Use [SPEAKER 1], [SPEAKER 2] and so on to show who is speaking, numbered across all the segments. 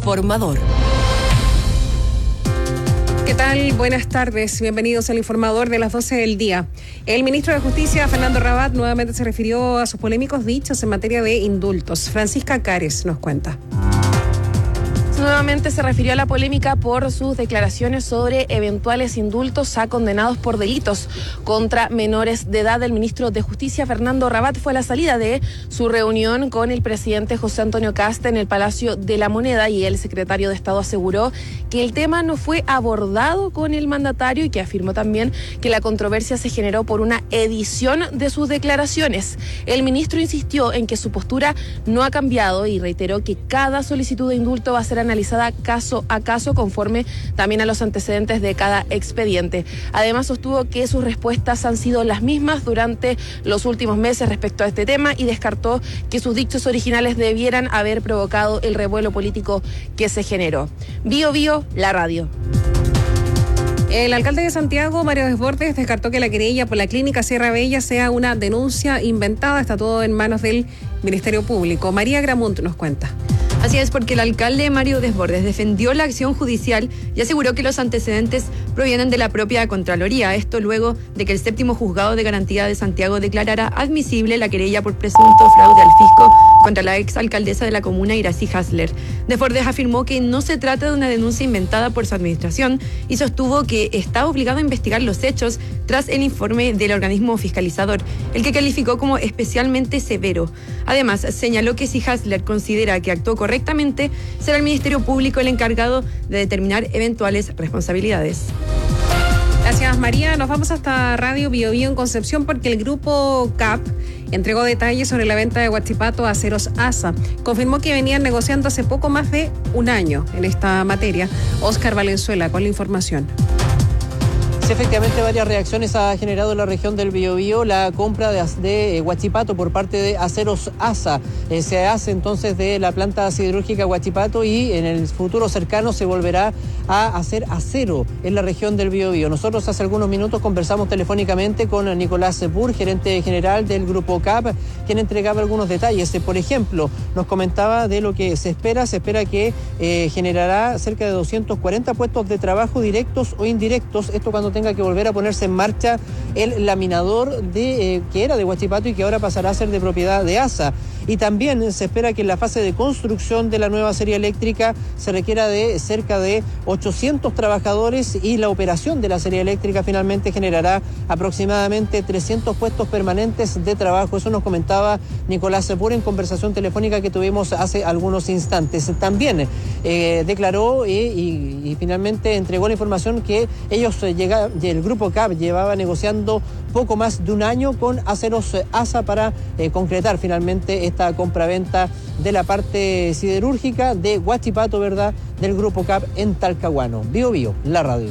[SPEAKER 1] Informador.
[SPEAKER 2] ¿Qué tal? Buenas tardes. Bienvenidos al Informador de las 12 del día. El ministro de Justicia, Fernando Rabat, nuevamente se refirió a sus polémicos dichos en materia de indultos. Francisca Cares nos cuenta.
[SPEAKER 3] Nuevamente se refirió a la polémica por sus declaraciones sobre eventuales indultos a condenados por delitos contra menores de edad. El ministro de Justicia, Fernando Rabat, fue a la salida de su reunión con el presidente José Antonio Kast en el Palacio de la Moneda, y el secretario de Estado aseguró que el tema no fue abordado con el mandatario y que afirmó también que la controversia se generó por una edición de sus declaraciones. El ministro insistió en que su postura no ha cambiado y reiteró que cada solicitud de indulto va a ser analizada caso a caso conforme también a los antecedentes de cada expediente. Además, sostuvo que sus respuestas han sido las mismas durante los últimos meses respecto a este tema y descartó que sus dichos originales debieran haber provocado el revuelo político que se generó. Bio Bio, la radio.
[SPEAKER 2] El alcalde de Santiago, Mario Desbordes, descartó que la querella por la clínica Sierra Bella sea una denuncia inventada. Está todo en manos del Ministerio Público. María Gramunt nos cuenta.
[SPEAKER 4] Así es, porque el alcalde Mario Desbordes defendió la acción judicial y aseguró que los antecedentes provienen de la propia Contraloría. Esto luego de que el 7º Juzgado de Garantía de Santiago declarara admisible la querella por presunto fraude al fisco contra la exalcaldesa de la comuna, Iracy Hasler. Desbordes afirmó que no se trata de una denuncia inventada por su administración y sostuvo que está obligado a investigar los hechos tras el informe del organismo fiscalizador, el que calificó como especialmente severo. Además, señaló que si Hasler considera que actuó correctamente, será el Ministerio Público el encargado de determinar eventuales responsabilidades.
[SPEAKER 2] Gracias, María. Nos vamos hasta Radio Bio Bio en Concepción porque el grupo CAP entregó detalles sobre la venta de Huachipato a Aceros ASA. Confirmó que venían negociando hace poco más de un año en esta materia. Óscar Valenzuela con la información.
[SPEAKER 5] Sí, efectivamente, varias reacciones ha generado en la región del Biobío la compra de Huachipato por parte de Aceros ASA. Se hace entonces de la planta siderúrgica Huachipato y en el futuro cercano se volverá a hacer acero en la región del Biobío. Nosotros hace algunos minutos conversamos telefónicamente con Nicolás Sepúr, gerente general del grupo CAP, quien entregaba algunos detalles. Por ejemplo, nos comentaba de lo que se espera que generará cerca de 240 puestos de trabajo directos o indirectos. Esto cuando tenga que volver a ponerse en marcha el laminador que era de Huachipato y que ahora pasará a ser de propiedad de ASA. Y también se espera que en la fase de construcción de la nueva serie eléctrica se requiera de cerca de 800 trabajadores y la operación de la serie eléctrica finalmente generará aproximadamente 300 puestos permanentes de trabajo. Eso nos comentaba Nicolás Sepúr en conversación telefónica que tuvimos hace algunos instantes. También declaró y finalmente entregó la información que el grupo CAP llevaba negociando poco más de un año con Aceros ASA para concretar finalmente esta compraventa de la parte siderúrgica de Huachipato, ¿verdad?, del grupo CAP en Talcahuano. Bio Bio, la radio.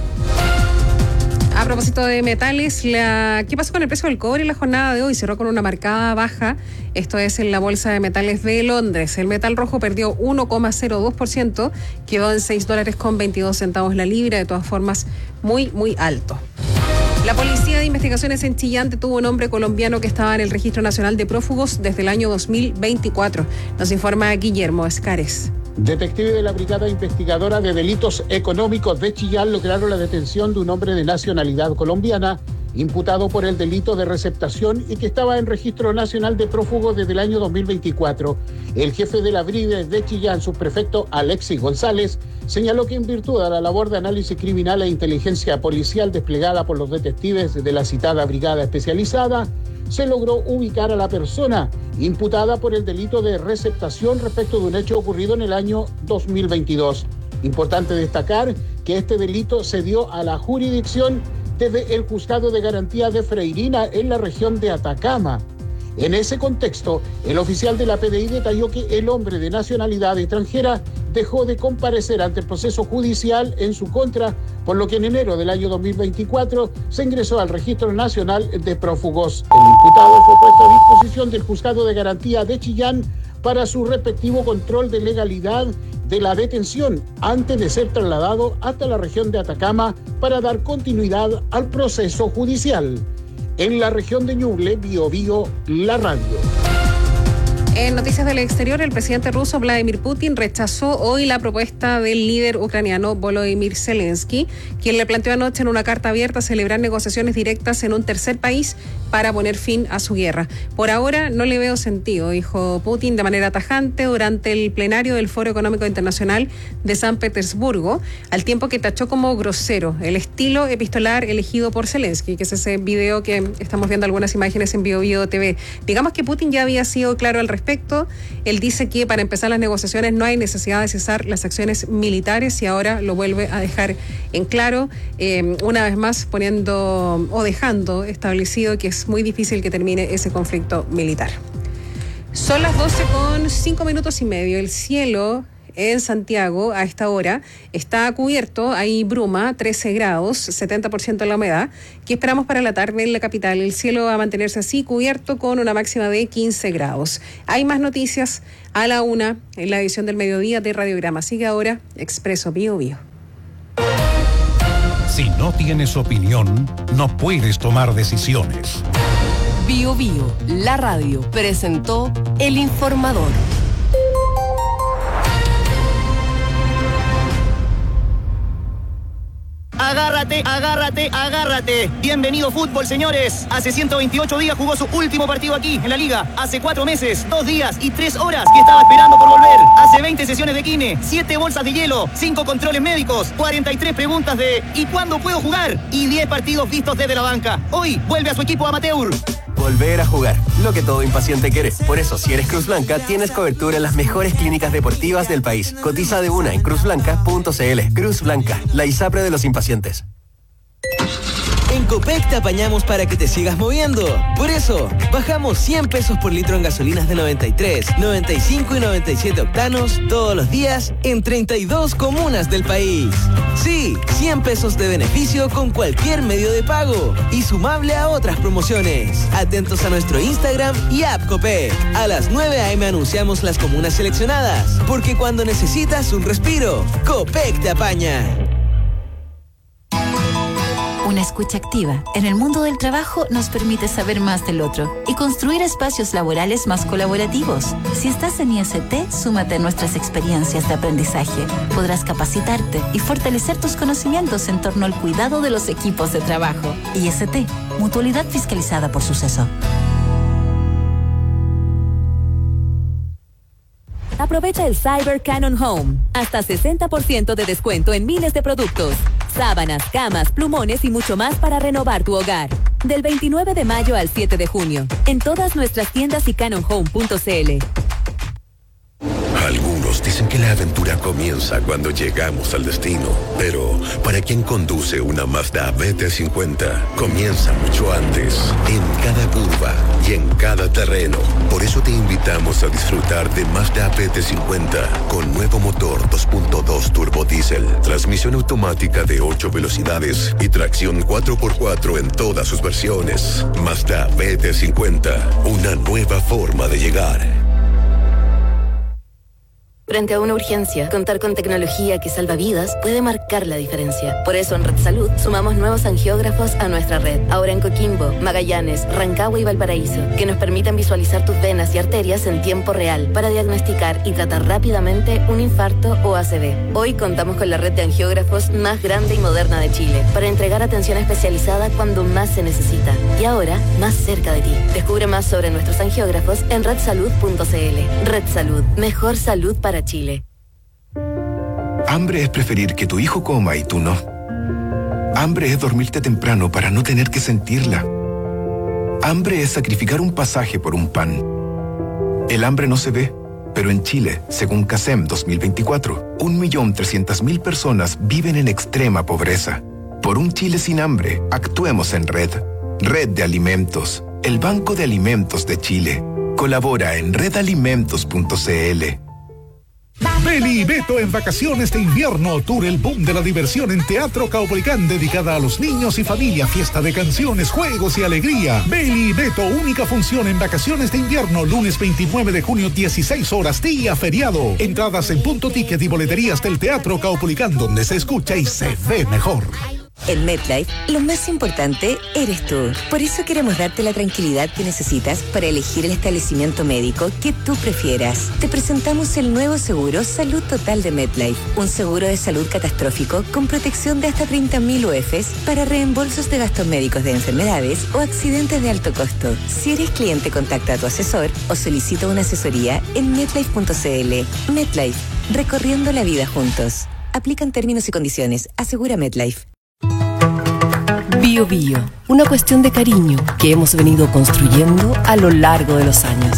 [SPEAKER 2] A propósito de metales, ¿qué pasó con el precio del cobre en la jornada de hoy? Cerró con una marcada baja. Esto es en la Bolsa de Metales de Londres. El metal rojo perdió 1,02%, quedó en $6.22 la libra. De todas formas, muy, muy alto. La Policía de Investigaciones en Chillán detuvo a un hombre colombiano que estaba en el Registro Nacional de Prófugos desde el año 2024. Nos informa Guillermo Escares.
[SPEAKER 6] Detectives de la Brigada Investigadora de Delitos Económicos de Chillán lograron la detención de un hombre de nacionalidad colombiana imputado por el delito de receptación y que estaba en Registro Nacional de Prófugos desde el año 2024. El jefe de la Brigada de Chillán, subprefecto Alexis González, señaló que en virtud de la labor de análisis criminal e inteligencia policial desplegada por los detectives de la citada brigada especializada, se logró ubicar a la persona imputada por el delito de receptación respecto de un hecho ocurrido en el año 2022. Importante destacar que este delito se dio a la jurisdicción desde el Juzgado de Garantía de Freirina en la región de Atacama. En ese contexto, el oficial de la PDI detalló que el hombre de nacionalidad extranjera dejó de comparecer ante el proceso judicial en su contra, por lo que en enero del año 2024 se ingresó al Registro Nacional de Prófugos. El imputado fue puesto a disposición del Juzgado de Garantía de Chillán para su respectivo control de legalidad de la detención antes de ser trasladado hasta la región de Atacama para dar continuidad al proceso judicial. En la región de Ñuble, Bio Bio, la radio.
[SPEAKER 2] En noticias del exterior, el presidente ruso Vladimir Putin rechazó hoy la propuesta del líder ucraniano Volodymyr Zelensky, quien le planteó anoche en una carta abierta celebrar negociaciones directas en un tercer país para poner fin a su guerra. Por ahora no le veo sentido, dijo Putin de manera tajante durante el plenario del Foro Económico Internacional de San Petersburgo, al tiempo que tachó como grosero el estilo epistolar elegido por Zelensky, que es ese video que estamos viendo algunas imágenes en BioBio TV. Digamos que Putin ya había sido claro al respecto. Él dice que para empezar las negociaciones no hay necesidad de cesar las acciones militares y ahora lo vuelve a dejar en claro, una vez más poniendo o dejando establecido que es muy difícil que termine ese conflicto militar. Son las 12:05. El cielo en Santiago a esta hora está cubierto, hay bruma, 13 grados, 70% la humedad. ¿Qué esperamos para la tarde en la capital? El cielo va a mantenerse así, cubierto con una máxima de 15 grados. Hay más noticias a la 1 en la edición del mediodía de Radiograma. Sigue ahora Expreso BioBio.
[SPEAKER 1] Si no tienes opinión, no puedes tomar decisiones.
[SPEAKER 7] BioBio, la radio, presentó El Informador.
[SPEAKER 8] Agárrate, agárrate, agárrate. Bienvenido fútbol, señores. Hace 128 días jugó su último partido aquí, en la Liga. Hace 4 meses, 2 días y 3 horas que estaba esperando por volver. Hace 20 sesiones de kine, 7 bolsas de hielo, 5 controles médicos, 43 preguntas de ¿y cuándo puedo jugar? Y 10 partidos vistos desde la banca. Hoy vuelve a su equipo amateur.
[SPEAKER 9] Volver a jugar, lo que todo impaciente quiere. Por eso, si eres Cruz Blanca, tienes cobertura en las mejores clínicas deportivas del país. Cotiza de una en cruzblanca.cl. Cruz Blanca, la ISAPRE de los impacientes.
[SPEAKER 10] En Copec te apañamos para que te sigas moviendo. Por eso, bajamos 100 pesos por litro en gasolinas de 93, 95 y 97 octanos todos los días en 32 comunas del país. Sí, 100 pesos de beneficio con cualquier medio de pago y sumable a otras promociones. Atentos a nuestro Instagram y app Copec. A las 9 a.m. anunciamos las comunas seleccionadas, porque cuando necesitas un respiro, Copec te apaña.
[SPEAKER 11] Una escucha activa en el mundo del trabajo nos permite saber más del otro y construir espacios laborales más colaborativos. Si estás en IST, súmate a nuestras experiencias de aprendizaje. Podrás capacitarte y fortalecer tus conocimientos en torno al cuidado de los equipos de trabajo. IST, mutualidad fiscalizada por Suceso.
[SPEAKER 12] Aprovecha el Cyber Canon Home. Hasta 60% de descuento en miles de productos. Sábanas, camas, plumones y mucho más para renovar tu hogar. Del 29 de mayo al 7 de junio. En todas nuestras tiendas y canonhome.cl.
[SPEAKER 13] Algunos dicen que la aventura comienza cuando llegamos al destino, pero para quien conduce una Mazda BT50, comienza mucho antes, en cada curva y en cada terreno. Por eso te invitamos a disfrutar de Mazda BT50 con nuevo motor 2.2 turbo diésel, transmisión automática de 8 velocidades y tracción 4x4 en todas sus versiones. Mazda BT50, una nueva forma de llegar.
[SPEAKER 14] Frente a una urgencia, contar con tecnología que salva vidas puede marcar la diferencia. Por eso en Red Salud sumamos nuevos angiógrafos a nuestra red. Ahora en Coquimbo, Magallanes, Rancagua y Valparaíso, que nos permiten visualizar tus venas y arterias en tiempo real para diagnosticar y tratar rápidamente un infarto o ACV. Hoy contamos con la red de angiógrafos más grande y moderna de Chile para entregar atención especializada cuando más se necesita. Y ahora, más cerca de ti. Descubre más sobre nuestros angiógrafos en redsalud.cl. Red Salud, mejor salud para Chile.
[SPEAKER 15] Hambre es preferir que tu hijo coma y tú no. Hambre es dormirte temprano para no tener que sentirla. Hambre es sacrificar un pasaje por un pan. El hambre no se ve, pero en Chile, según CASEM 2024, 1.300.000 personas viven en extrema pobreza. Por un Chile sin hambre, actuemos en Red. Red de Alimentos, el Banco de Alimentos de Chile. Colabora en redalimentos.cl.
[SPEAKER 1] Beli y Beto en vacaciones de invierno, tour El Boom de la Diversión en Teatro Caupolicán, dedicada a los niños y familia, fiesta de canciones, juegos y alegría. Beli y Beto, única función en vacaciones de invierno, lunes 29 de junio, 16 horas, día feriado. Entradas en Punto Ticket y boleterías del Teatro Caupolicán, donde se escucha y se ve mejor.
[SPEAKER 16] En MetLife, lo más importante eres tú. Por eso queremos darte la tranquilidad que necesitas para elegir el establecimiento médico que tú prefieras. Te presentamos el nuevo seguro Salud Total de MetLife, un seguro de salud catastrófico con protección de hasta 30.000 UFs para reembolsos de gastos médicos de enfermedades o accidentes de alto costo. Si eres cliente, contacta a tu asesor o solicita una asesoría en metlife.cl. MetLife, recorriendo la vida juntos. Aplican términos y condiciones. Asegura MetLife.
[SPEAKER 7] Bio Bio, una cuestión de cariño que hemos venido construyendo a lo largo de los años.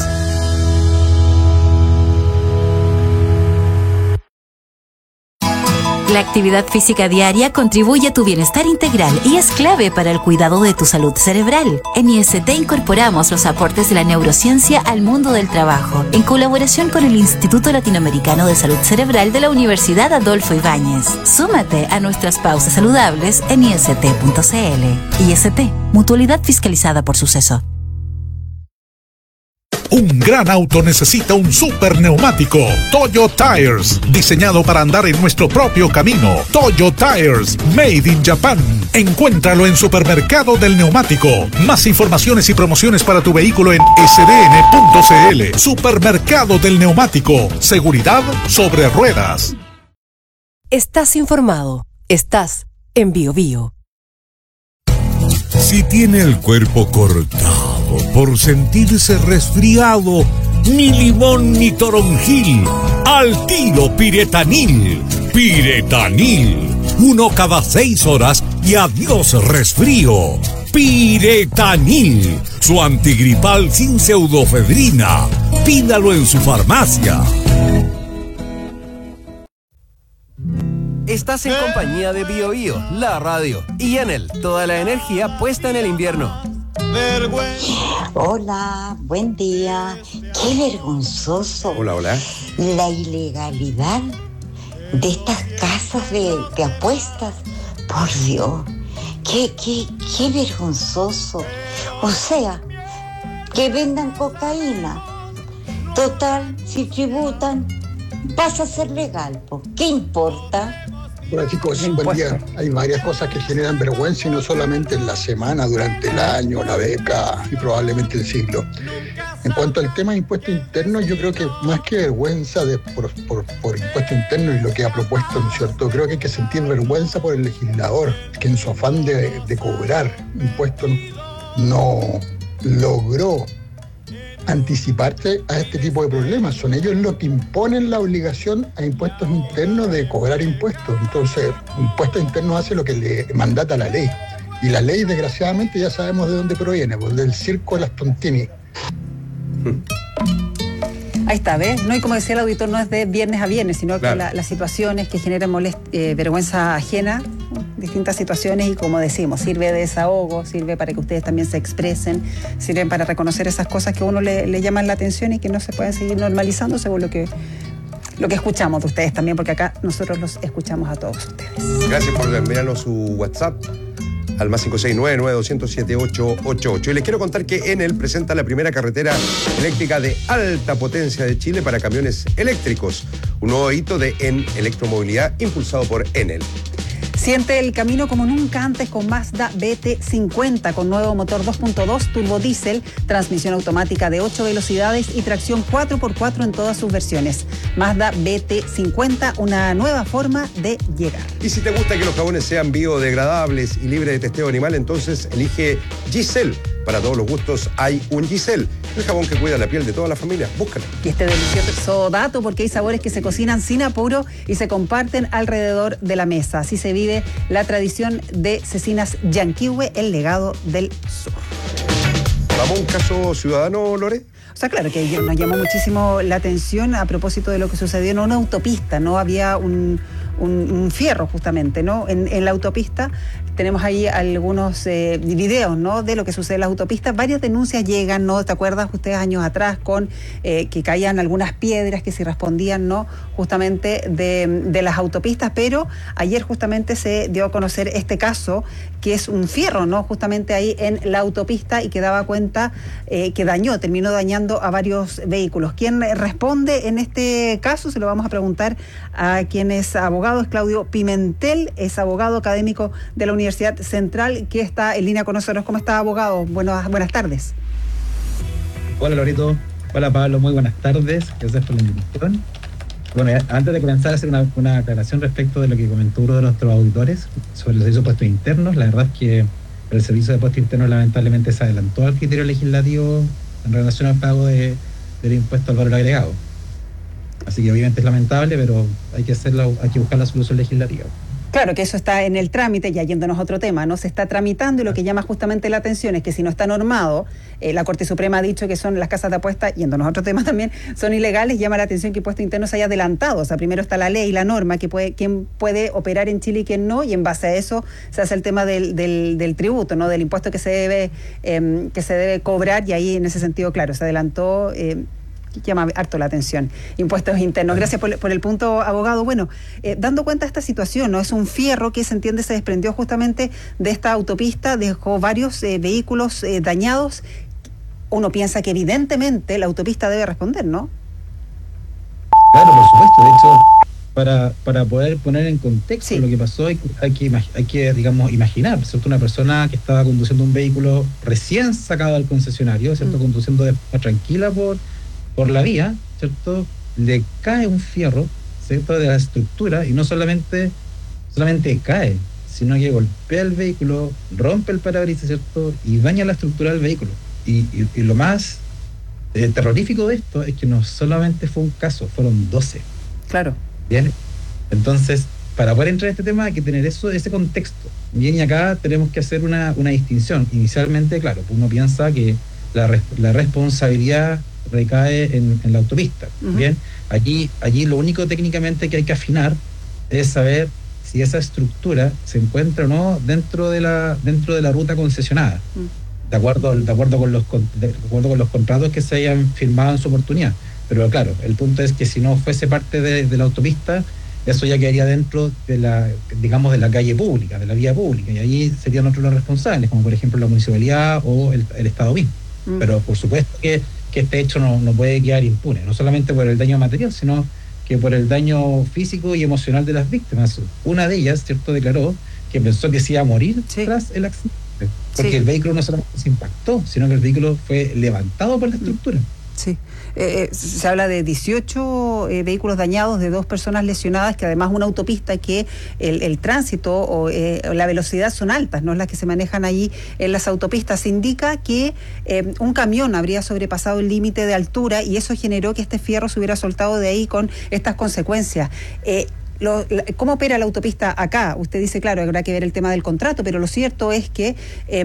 [SPEAKER 11] La actividad física diaria contribuye a tu bienestar integral y es clave para el cuidado de tu salud cerebral. En IST incorporamos los aportes de la neurociencia al mundo del trabajo, en colaboración con el Instituto Latinoamericano de Salud Cerebral de la Universidad Adolfo Ibáñez. Súmate a nuestras pausas saludables en ist.cl. IST, mutualidad fiscalizada por Suceso.
[SPEAKER 1] Un gran auto necesita un super neumático. Toyo Tires, diseñado para andar en nuestro propio camino. Toyo Tires, made in Japan. Encuéntralo en Supermercado del Neumático. Más informaciones y promociones para tu vehículo en sdn.cl. Supermercado del Neumático. Seguridad sobre ruedas.
[SPEAKER 7] Estás informado. Estás en Bio Bio.
[SPEAKER 17] Si tiene el cuerpo cortado por sentirse resfriado, ni limón ni toronjil, al tiro Piretanil. Piretanil, 1 cada 6 horas y adiós resfrío. Piretanil, su antigripal sin pseudofedrina. Pídalo en su farmacia.
[SPEAKER 9] Estás en compañía de Bio Bio, la radio, y Enel, toda la energía puesta en el invierno.
[SPEAKER 18] Hola, buen día. Qué vergonzoso.
[SPEAKER 19] Hola, hola.
[SPEAKER 18] La ilegalidad de estas casas de apuestas. Por Dios, qué vergonzoso. O sea, que vendan cocaína. Total, si tributan, pasa a ser legal. ¿Qué importa?
[SPEAKER 20] Hola chicos, buen día. Hay varias cosas que generan vergüenza y no solamente en la semana, durante el año, la década y probablemente el siglo. En cuanto al tema de impuesto interno, yo creo que más que vergüenza por impuesto interno y lo que ha propuesto, ¿no es cierto? Creo que hay que sentir vergüenza por el legislador, que en su afán de cobrar impuestos no logró anticiparse a este tipo de problemas. Son ellos los que imponen la obligación a impuestos internos de cobrar impuestos. Entonces, impuestos internos hace lo que le mandata la ley. Y la ley, desgraciadamente, ya sabemos de dónde proviene, pues del circo de las Tontini.
[SPEAKER 21] Ahí está, ¿ves? No, y como decía el auditor, no es de viernes a viernes, sino claro, que las situaciones que generan vergüenza ajena, distintas situaciones, y como decimos, sirve de desahogo, sirve para que ustedes también se expresen, sirven para reconocer esas cosas que a uno le llaman la atención y que no se pueden seguir normalizando según lo que escuchamos de ustedes también, porque acá nosotros los escuchamos a todos ustedes.
[SPEAKER 19] Gracias por enviarnos su WhatsApp al más 569-9200-7888. Y les quiero contar que Enel presenta la primera carretera eléctrica de alta potencia de Chile para camiones eléctricos. Un nuevo hito en electromovilidad impulsado por Enel.
[SPEAKER 21] Siente el camino como nunca antes con Mazda BT50, con nuevo motor 2.2 turbodiesel, transmisión automática de 8 velocidades y tracción 4x4 en todas sus versiones. Mazda BT50, una nueva forma de llegar.
[SPEAKER 19] Y si te gusta que los jabones sean biodegradables y libres de testeo animal, entonces elige Giselle. Para todos los gustos hay un Giselle, el jabón que cuida la piel de toda la familia. Búscalo.
[SPEAKER 21] Y este delicioso dato, porque hay sabores que se cocinan sin apuro y se comparten alrededor de la mesa. Así se vive la tradición de Cecinas Yanquihue, el legado del sur.
[SPEAKER 19] ¿Vamos a un caso ciudadano, Lore?
[SPEAKER 21] O sea, claro que nos llamó muchísimo la atención a propósito de lo que sucedió en una autopista, ¿no? Había un fierro justamente, ¿no? En la autopista tenemos ahí algunos videos, ¿no? De lo que sucede en las autopistas. Varias denuncias llegan, ¿no? ¿Te acuerdas ustedes años atrás con que caían algunas piedras que se respondían, ¿no? Justamente de las autopistas, pero ayer justamente se dio a conocer este caso, que es un fierro, ¿no? Justamente ahí en la autopista y que daba cuenta que terminó dañando a varios vehículos. ¿Quién responde en este caso? Se lo vamos a preguntar a quien es abogado abogado es Claudio Pimentel, es abogado académico de la Universidad Central, que está en línea con nosotros. ¿Cómo está, abogado? Buenas tardes.
[SPEAKER 3] Hola, Lorito. Hola, Pablo. Muy buenas tardes. Gracias por la invitación. Bueno, antes de comenzar a hacer una aclaración respecto de lo que comentó uno de nuestros auditores sobre los servicios de puestos internos, la verdad es que el servicio de puestos internos lamentablemente se adelantó al criterio legislativo en relación al pago del impuesto al valor agregado. Así que obviamente es lamentable, pero hay que buscar la solución legislativa.
[SPEAKER 21] Claro, que eso está en el trámite, ya yéndonos a otro tema, ¿no? Se está tramitando y lo que llama justamente la atención es que si no está normado, la Corte Suprema ha dicho que son las casas de apuestas, yéndonos a otro tema también, son ilegales. Llama la atención que Impuesto Interno se haya adelantado. O sea, primero está la ley, la norma, quién puede operar en Chile y quién no, y en base a eso se hace el tema del tributo, ¿no? Del impuesto que se debe cobrar, y ahí en ese sentido, claro, se adelantó. Llama harto la atención. Impuestos internos. Gracias por el punto, abogado. Bueno, dando cuenta de esta situación, ¿no? Es un fierro que se entiende se desprendió justamente de esta autopista, dejó varios vehículos dañados. Uno piensa que evidentemente la autopista debe responder, ¿no?
[SPEAKER 3] Claro, por supuesto. De hecho, para poder poner en contexto lo que pasó, hay que digamos, imaginar, ¿cierto? Una persona que estaba conduciendo un vehículo recién sacado del concesionario, ¿cierto? Conduciendo de forma tranquila por la vía, ¿cierto? Le cae un fierro, ¿cierto? De la estructura, y no solamente cae, sino que golpea el vehículo, rompe el parabrisas, ¿cierto? Y daña la estructura del vehículo. Y lo más terrorífico de esto es que no solamente fue un caso, fueron 12.
[SPEAKER 21] Claro.
[SPEAKER 3] Bien, entonces, para poder entrar en este tema hay que tener ese contexto. Bien, y acá tenemos que hacer una distinción. Inicialmente, claro, uno piensa que la responsabilidad recae en la autopista. Bien, allí lo único técnicamente que hay que afinar es saber si esa estructura se encuentra o no dentro de la ruta concesionada, de acuerdo con los contratos que se hayan firmado en su oportunidad. Pero claro, el punto es que si no fuese parte de la autopista, eso ya quedaría dentro de la calle pública, de la vía pública, y allí serían otros los responsables, como por ejemplo la municipalidad o el Estado mismo. Pero por supuesto que este hecho no puede quedar impune, no solamente por el daño material, sino que por el daño físico y emocional de las víctimas. Una de ellas, ¿cierto?, declaró que pensó que se iba a morir tras el accidente, porque el vehículo no solamente se impactó, sino que el vehículo fue levantado por la estructura.
[SPEAKER 21] Sí. Se habla de 18 vehículos dañados, de 2 personas lesionadas, que además una autopista que el tránsito o la velocidad son altas, no las que se manejan allí en las autopistas. Se indica que un camión habría sobrepasado el límite de altura y eso generó que este fierro se hubiera soltado de ahí con estas consecuencias. ¿Cómo opera la autopista acá? Usted dice, claro, habrá que ver el tema del contrato, pero lo cierto es que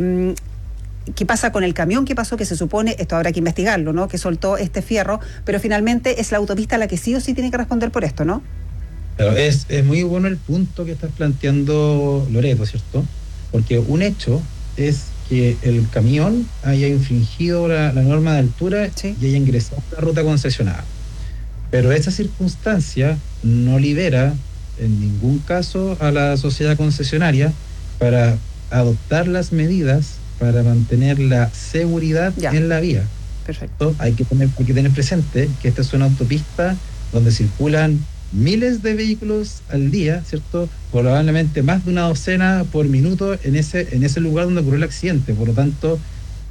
[SPEAKER 21] ¿qué pasa con el camión que pasó? Que se supone, esto habrá que investigarlo, ¿no? Que soltó este fierro, pero finalmente es la autopista la que sí o sí tiene que responder por esto, ¿no?
[SPEAKER 3] Pero es muy bueno el punto que estás planteando, Loreto, ¿cierto? Porque un hecho es que el camión haya infringido la norma de altura y haya ingresado a la ruta concesionada. Pero esa circunstancia no libera en ningún caso a la sociedad concesionaria para adoptar las medidas para mantener la seguridad en la vía.
[SPEAKER 21] Perfecto.
[SPEAKER 3] Hay que tener presente que esta es una autopista donde circulan miles de vehículos al día, ¿cierto? Probablemente más de una docena por minuto en ese lugar donde ocurrió el accidente. Por lo tanto,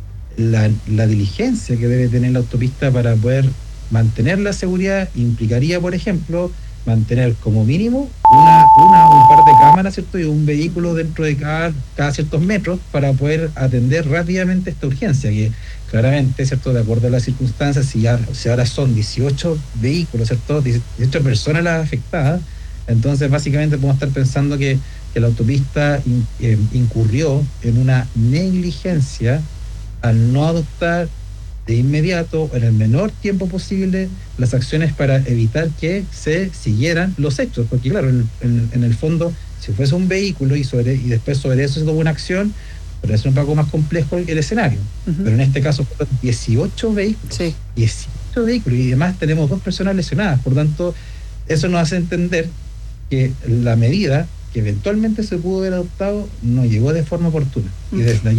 [SPEAKER 3] la diligencia que debe tener la autopista para poder mantener la seguridad implicaría, por ejemplo, mantener como mínimo un par de cámaras, ¿cierto? Y un vehículo dentro de cada ciertos metros para poder atender rápidamente esta urgencia, que claramente, ¿cierto?, de acuerdo a las circunstancias, si ahora son 18 vehículos, ¿cierto?, 18 personas las afectadas, entonces básicamente podemos estar pensando que la autopista incurrió en una negligencia al no adoptar de inmediato, en el menor tiempo posible, las acciones para evitar que se siguieran los hechos, porque claro, en el fondo, si fuese un vehículo y después sobre eso se tomó una acción, pero es un poco más complejo el escenario. Pero en este caso fueron 18 vehículos, 18 vehículos, y además tenemos 2 personas lesionadas. Por tanto, eso nos hace entender que la medida que eventualmente se pudo haber adoptado no llegó de forma oportuna. Y desde allí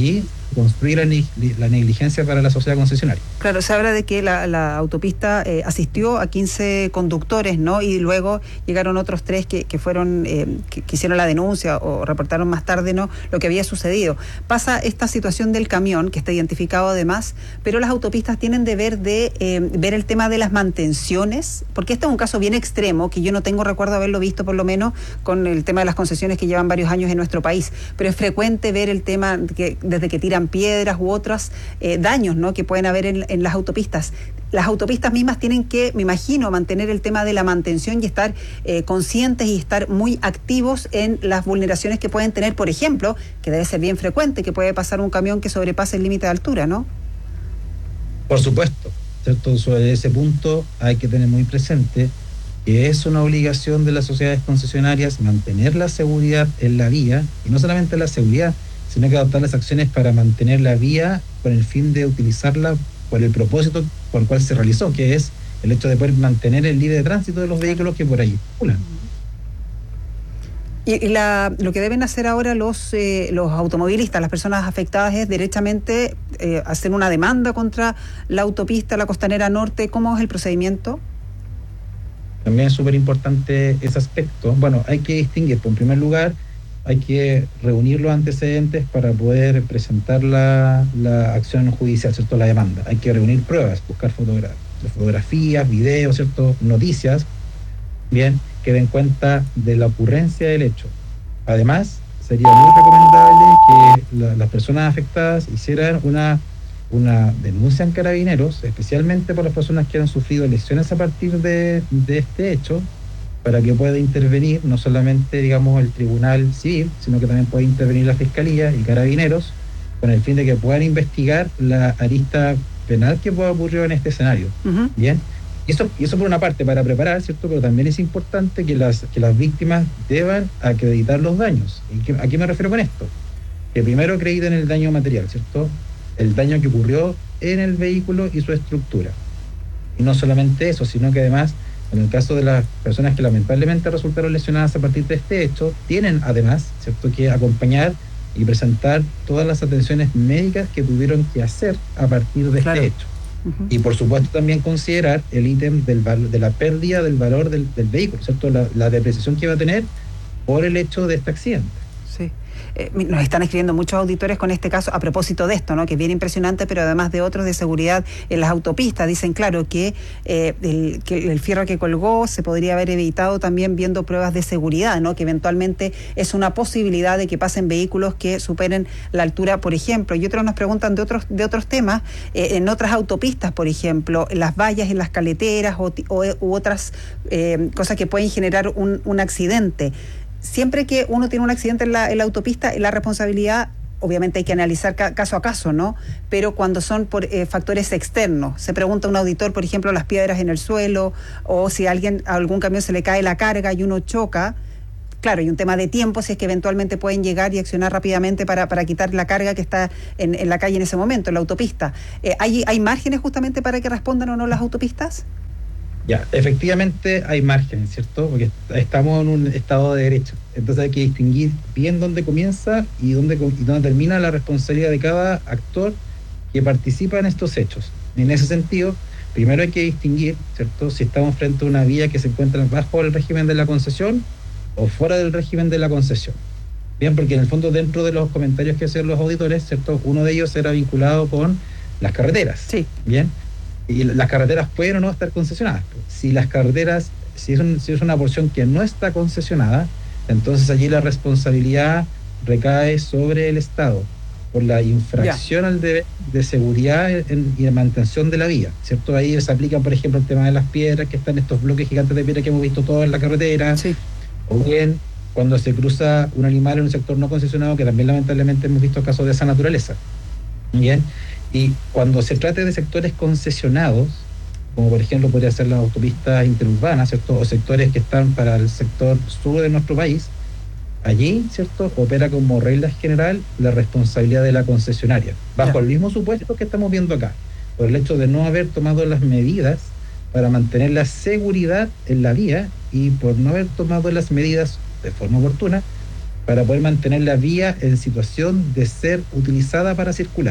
[SPEAKER 3] construir la negligencia para la sociedad concesionaria.
[SPEAKER 21] Claro, se habla de que la autopista asistió a 15 conductores, ¿no? Y luego llegaron otros 3 que fueron, que hicieron la denuncia o reportaron más tarde, ¿no?, lo que había sucedido. Pasa esta situación del camión, que está identificado además, pero las autopistas tienen deber de ver el tema de las mantenciones, porque este es un caso bien extremo, que yo no tengo recuerdo de haberlo visto, por lo menos, con el tema de las concesiones que llevan varios años en nuestro país, pero es frecuente ver el tema que desde que tiran piedras u otros daños, ¿no?, que pueden haber en las autopistas. Las autopistas mismas tienen que, me imagino, mantener el tema de la mantención y estar conscientes y estar muy activos en las vulneraciones que pueden tener, por ejemplo, que debe ser bien frecuente, que puede pasar un camión que sobrepase el límite de altura, ¿no?
[SPEAKER 3] Por supuesto, ¿cierto? Sobre ese punto hay que tener muy presente que es una obligación de las sociedades concesionarias mantener la seguridad en la vía, y no solamente la seguridad, sino que adoptar las acciones para mantener la vía con el fin de utilizarla por el propósito por el cual se realizó, que es el hecho de poder mantener el libre tránsito de los vehículos que por ahí circulan.
[SPEAKER 21] Y lo que deben hacer ahora los automovilistas, las personas afectadas, es derechamente hacer una demanda contra la autopista, la Costanera Norte. ¿Cómo es el procedimiento?
[SPEAKER 3] También es súper importante ese aspecto. Bueno, hay que distinguir, en primer lugar, hay que reunir los antecedentes para poder presentar la acción judicial, ¿cierto?, la demanda. Hay que reunir pruebas, buscar fotografías, videos, ¿cierto?, noticias, bien, que den cuenta de la ocurrencia del hecho. Además, sería muy recomendable que las personas afectadas hicieran una denuncia en Carabineros, especialmente por las personas que han sufrido lesiones a partir de este hecho, para que pueda intervenir no solamente, digamos, el Tribunal Civil, sino que también puede intervenir la Fiscalía y Carabineros, con el fin de que puedan investigar la arista penal que pueda ocurrir en este escenario. Uh-huh. Bien, y eso por una parte, para preparar, ¿cierto? Pero también es importante que las víctimas deban acreditar los daños. ¿A qué me refiero con esto? Que primero acrediten el daño material, ¿cierto? El daño que ocurrió en el vehículo y su estructura. Y no solamente eso, sino que además, en el caso de las personas que lamentablemente resultaron lesionadas a partir de este hecho, tienen además, ¿cierto?, que acompañar y presentar todas las atenciones médicas que tuvieron que hacer a partir de este hecho. Uh-huh. Y por supuesto también considerar el ítem de la pérdida del valor del vehículo, ¿cierto?, la depreciación que va a tener por el hecho de este accidente.
[SPEAKER 21] Sí. Nos están escribiendo muchos auditores con este caso a propósito de esto, ¿no?, que es bien impresionante, pero además de otros de seguridad en las autopistas. Dicen, claro, que el fierro que colgó se podría haber evitado también viendo pruebas de seguridad, ¿no?, que eventualmente es una posibilidad de que pasen vehículos que superen la altura, por ejemplo. Y otros nos preguntan de otros temas, en otras autopistas, por ejemplo, las vallas en las caleteras u otras cosas que pueden generar un accidente. Siempre que uno tiene un accidente en la autopista, la responsabilidad, obviamente hay que analizar caso a caso, ¿no? Pero cuando son por factores externos, se pregunta un auditor, por ejemplo, las piedras en el suelo, o si a algún camión se le cae la carga y uno choca, claro, hay un tema de tiempo, si es que eventualmente pueden llegar y accionar rápidamente para quitar la carga que está en la calle en ese momento, en la autopista. ¿Hay márgenes justamente para que respondan o no las autopistas?
[SPEAKER 3] Ya, efectivamente hay márgenes, ¿cierto? Porque estamos en un estado de derecho. Entonces hay que distinguir bien dónde comienza y dónde termina la responsabilidad de cada actor que participa en estos hechos. En ese sentido, primero hay que distinguir, ¿cierto?, si estamos frente a una vía que se encuentra bajo el régimen de la concesión o fuera del régimen de la concesión. Bien, porque en el fondo, dentro de los comentarios que hacían los auditores, ¿cierto?, uno de ellos era vinculado con las carreteras.
[SPEAKER 21] Sí.
[SPEAKER 3] Bien. Y las carreteras pueden o no estar concesionadas. Si las carreteras, si es una porción que no está concesionada, entonces allí la responsabilidad recae sobre el Estado por la infracción al deber de seguridad y de mantención de la vía, ¿cierto? Ahí se aplican, por ejemplo, el tema de las piedras, que están estos bloques gigantes de piedra que hemos visto todos en la carretera. Sí. O bien cuando se cruza un animal en un sector no concesionado, que también lamentablemente hemos visto casos de esa naturaleza. Bien. Y cuando se trate de sectores concesionados, como por ejemplo podría ser las autopistas interurbanas, ¿cierto?, o sectores que están para el sector sur de nuestro país, allí, ¿cierto?, opera como regla general la responsabilidad de la concesionaria, bajo el mismo supuesto que estamos viendo acá, por el hecho de no haber tomado las medidas para mantener la seguridad en la vía y por no haber tomado las medidas de forma oportuna para poder mantener la vía en situación de ser utilizada para circular.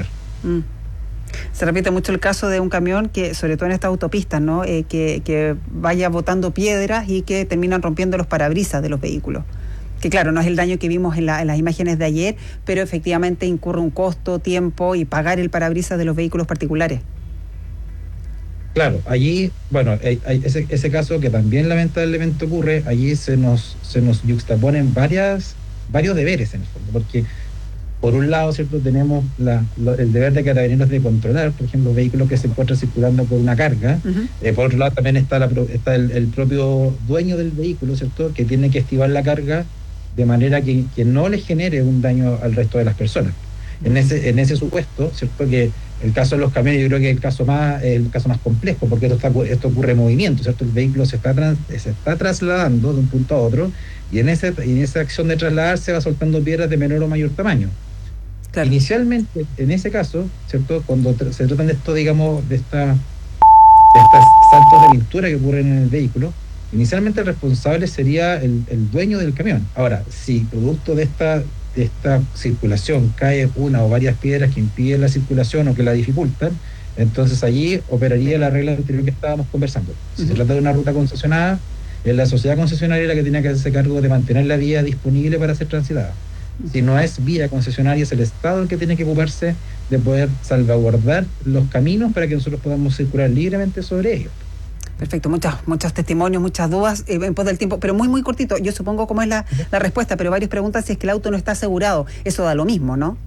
[SPEAKER 21] Se repite mucho el caso de un camión que, sobre todo en estas autopistas, ¿no? Que vaya botando piedras y que terminan rompiendo los parabrisas de los vehículos. Que claro, no es el daño que vimos en las imágenes de ayer, pero efectivamente incurre un costo, tiempo y pagar el parabrisas de los vehículos particulares.
[SPEAKER 3] Claro, allí, bueno, hay ese caso que también lamentablemente ocurre, allí se nos yuxtaponen varios deberes en el fondo, porque por un lado, ¿cierto?, tenemos el deber de Carabineros de controlar, por ejemplo, vehículos que se encuentran circulando por una carga. Por otro lado, también está el propio dueño del vehículo, ¿cierto?, que tiene que estivar la carga de manera que no le genere un daño al resto de las personas. En ese supuesto, ¿cierto?, que el caso de los camiones yo creo que es el caso más complejo, porque esto ocurre en movimiento, ¿cierto? El vehículo se está trasladando de un punto a otro y en esa acción de trasladarse va soltando piedras de menor o mayor tamaño. Claro. Inicialmente, en ese caso, ¿cierto?, cuando se tratan de esto, digamos, de estas saltos de pintura que ocurren en el vehículo, inicialmente el responsable sería el dueño del camión. Ahora, si producto de esta circulación cae una o varias piedras que impiden la circulación o que la dificultan, entonces allí operaría la regla anterior que estábamos conversando. Si se trata de una ruta concesionada, es la sociedad concesionaria la que tiene que hacerse cargo de mantener la vía disponible para ser transitada. Si no es vía concesionaria, es el Estado el que tiene que ocuparse de poder salvaguardar los caminos para que nosotros podamos circular libremente sobre ellos.
[SPEAKER 21] Perfecto, muchos testimonios, muchas dudas en pos del tiempo, pero muy cortito. Yo supongo cómo es la respuesta, pero varios preguntan si es que el auto no está asegurado. Eso da lo mismo, ¿no?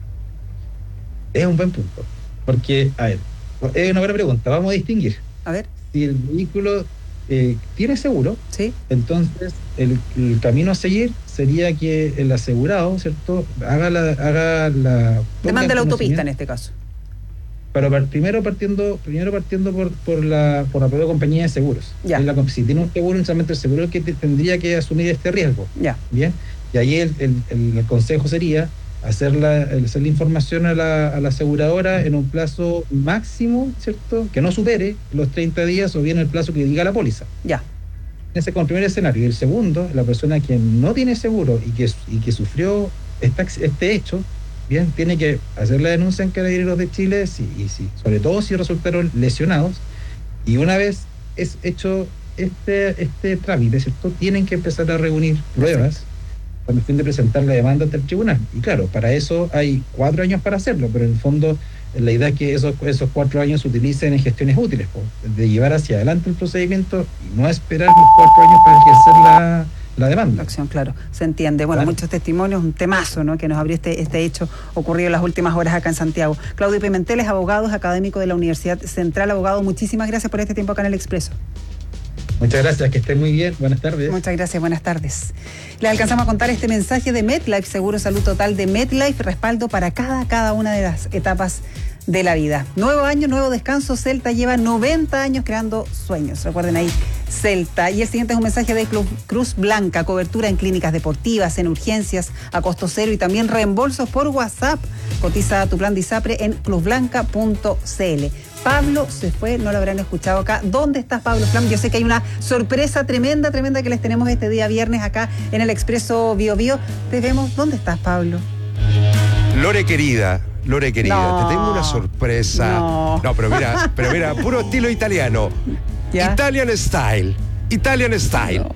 [SPEAKER 3] Es un buen punto, porque, a ver, es una buena pregunta. Vamos a distinguir.
[SPEAKER 21] A ver.
[SPEAKER 3] Si el vehículo tiene seguro,
[SPEAKER 21] ¿sí?,
[SPEAKER 3] entonces el camino a seguir sería que el asegurado, ¿cierto?, haga la
[SPEAKER 21] demanda la autopista en este caso.
[SPEAKER 3] Pero primero partiendo por la propia compañía de seguros.
[SPEAKER 21] Ya.
[SPEAKER 3] Si tiene un seguro, solamente el seguro es el que tendría que asumir este riesgo.
[SPEAKER 21] Ya.
[SPEAKER 3] Bien. Y ahí el consejo sería hacer la información a la aseguradora en un plazo máximo, ¿cierto?, que no supere los 30 días o bien el plazo que diga la póliza.
[SPEAKER 21] Ya.
[SPEAKER 3] Ese como el primer escenario. Y el segundo, la persona que no tiene seguro y que sufrió este hecho, bien, tiene que hacer la denuncia en Carabineros de Chile, sobre todo si resultaron lesionados, y una vez es hecho este trámite, ¿cierto?, tienen que empezar a reunir pruebas con el fin de presentar la demanda ante el tribunal. Y claro, para eso hay 4 años para hacerlo, pero en el fondo la idea es que esos 4 años se utilicen en gestiones útiles, de llevar hacia adelante el procedimiento y no esperar los 4 años para ejercer la demanda.
[SPEAKER 21] La acción, claro, se entiende. Bueno, claro. Muchos testimonios, un temazo, ¿no?, que nos abrió este hecho ocurrido en las últimas horas acá en Santiago. Claudio Pimentel es abogado, es académico de la Universidad Central. Abogado, muchísimas gracias por este tiempo acá en El Expreso.
[SPEAKER 3] Muchas gracias, que estén muy bien. Buenas tardes.
[SPEAKER 21] Muchas gracias, buenas tardes. Les alcanzamos a contar este mensaje de MetLife, Seguro Salud Total de MetLife, respaldo para cada una de las etapas de la vida. Nuevo año, nuevo descanso. Celta lleva 90 años creando sueños. Recuerden ahí, Celta. Y el siguiente es un mensaje de Cruz Blanca, cobertura en clínicas deportivas, en urgencias a costo cero y también reembolsos por WhatsApp. Cotiza tu plan de ISAPRE en cruzblanca.cl. Pablo se fue, no lo habrán escuchado acá. ¿Dónde estás, Pablo Flam? Yo sé que hay una sorpresa tremenda que les tenemos este día viernes acá en el Expreso Bio Bio. Te vemos. ¿Dónde estás, Pablo?
[SPEAKER 19] Lore querida, no. Te tengo una sorpresa. No, pero mira, puro estilo italiano. ¿Ya? Italian Style. No.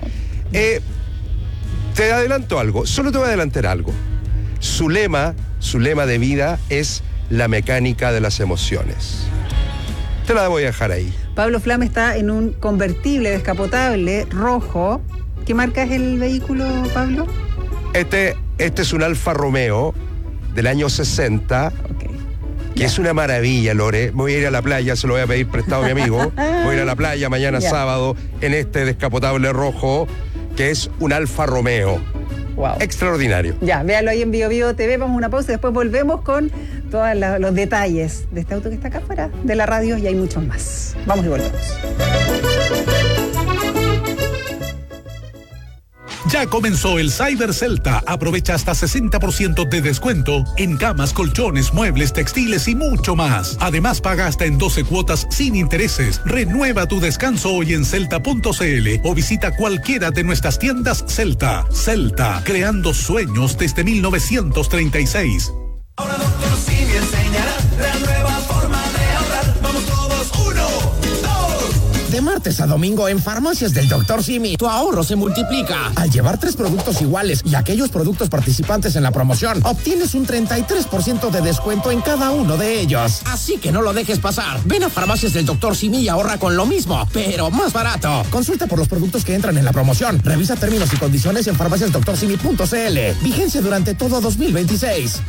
[SPEAKER 19] Te adelanto algo, solo te voy a adelantar algo. Su lema de vida es la mecánica de las emociones. Te la voy a dejar ahí.
[SPEAKER 21] Pablo Flam está en un convertible descapotable rojo. ¿Qué marca es el vehículo, Pablo?
[SPEAKER 19] Este es un Alfa Romeo del año 60.
[SPEAKER 21] Okay.
[SPEAKER 19] Que es una maravilla, Lore. Voy a ir a la playa, se lo voy a pedir prestado a mi amigo. Voy a ir a la playa mañana sábado en este descapotable rojo, que es un Alfa Romeo.
[SPEAKER 21] Wow.
[SPEAKER 19] Extraordinario.
[SPEAKER 21] Ya, véalo ahí en Bio Bio TV. Vamos a una pausa y después volvemos con todos los detalles de este auto que está acá afuera de la radio y hay muchos más. Vamos y volvemos.
[SPEAKER 1] Ya comenzó el Cyber Celta. Aprovecha hasta 60% de descuento en camas, colchones, muebles, textiles y mucho más. Además, paga hasta en 12 cuotas sin intereses. Renueva tu descanso hoy en celta.cl o visita cualquiera de nuestras tiendas Celta. Celta, creando sueños desde 1936.
[SPEAKER 4] Ahora Dr. Simi enseñará la nueva forma de ahorrar. Vamos todos, 1, 2.
[SPEAKER 22] De martes a domingo en Farmacias del Dr. Simi, tu ahorro se multiplica. Al llevar 3 productos iguales y aquellos productos participantes en la promoción, obtienes un 33% de descuento en cada uno de ellos. Así que no lo dejes pasar. Ven a Farmacias del Dr. Simi y ahorra con lo mismo, pero más barato. Consulta por los productos que entran en la promoción. Revisa términos y condiciones en farmaciasdoctorsimi.cl. Vigencia durante todo 2026.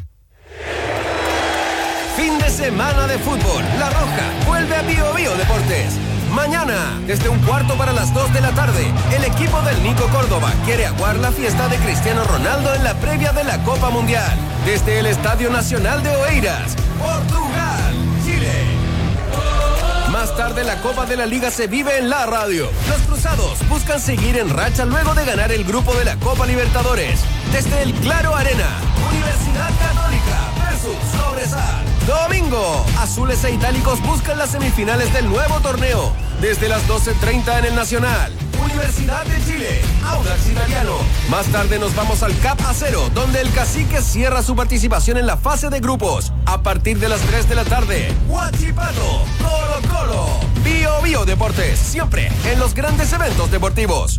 [SPEAKER 9] Fin de semana de fútbol. La Roja vuelve a Bio Bio Deportes. Mañana, desde 1:15 para las 2 de la tarde, el equipo del Nico Córdoba quiere aguar la fiesta de Cristiano Ronaldo en la previa de la Copa Mundial. Desde el Estadio Nacional de Oeiras, Portugal, Chile. Más tarde, la Copa de la Liga se vive en la radio. Los cruzados buscan seguir en racha luego de ganar el grupo de la Copa Libertadores. Desde el Claro Arena, Universidad Católica versus Cobresal. Domingo, azules e itálicos buscan las semifinales del nuevo torneo. Desde las 12:30 en el Nacional. Universidad de Chile, Audax Italiano. Más tarde nos vamos al Cap Acero, donde el Cacique cierra su participación en la fase de grupos. A partir de las 3 de la tarde, Huachipato, Colo Colo. Bio Bio Deportes, siempre en los grandes eventos deportivos.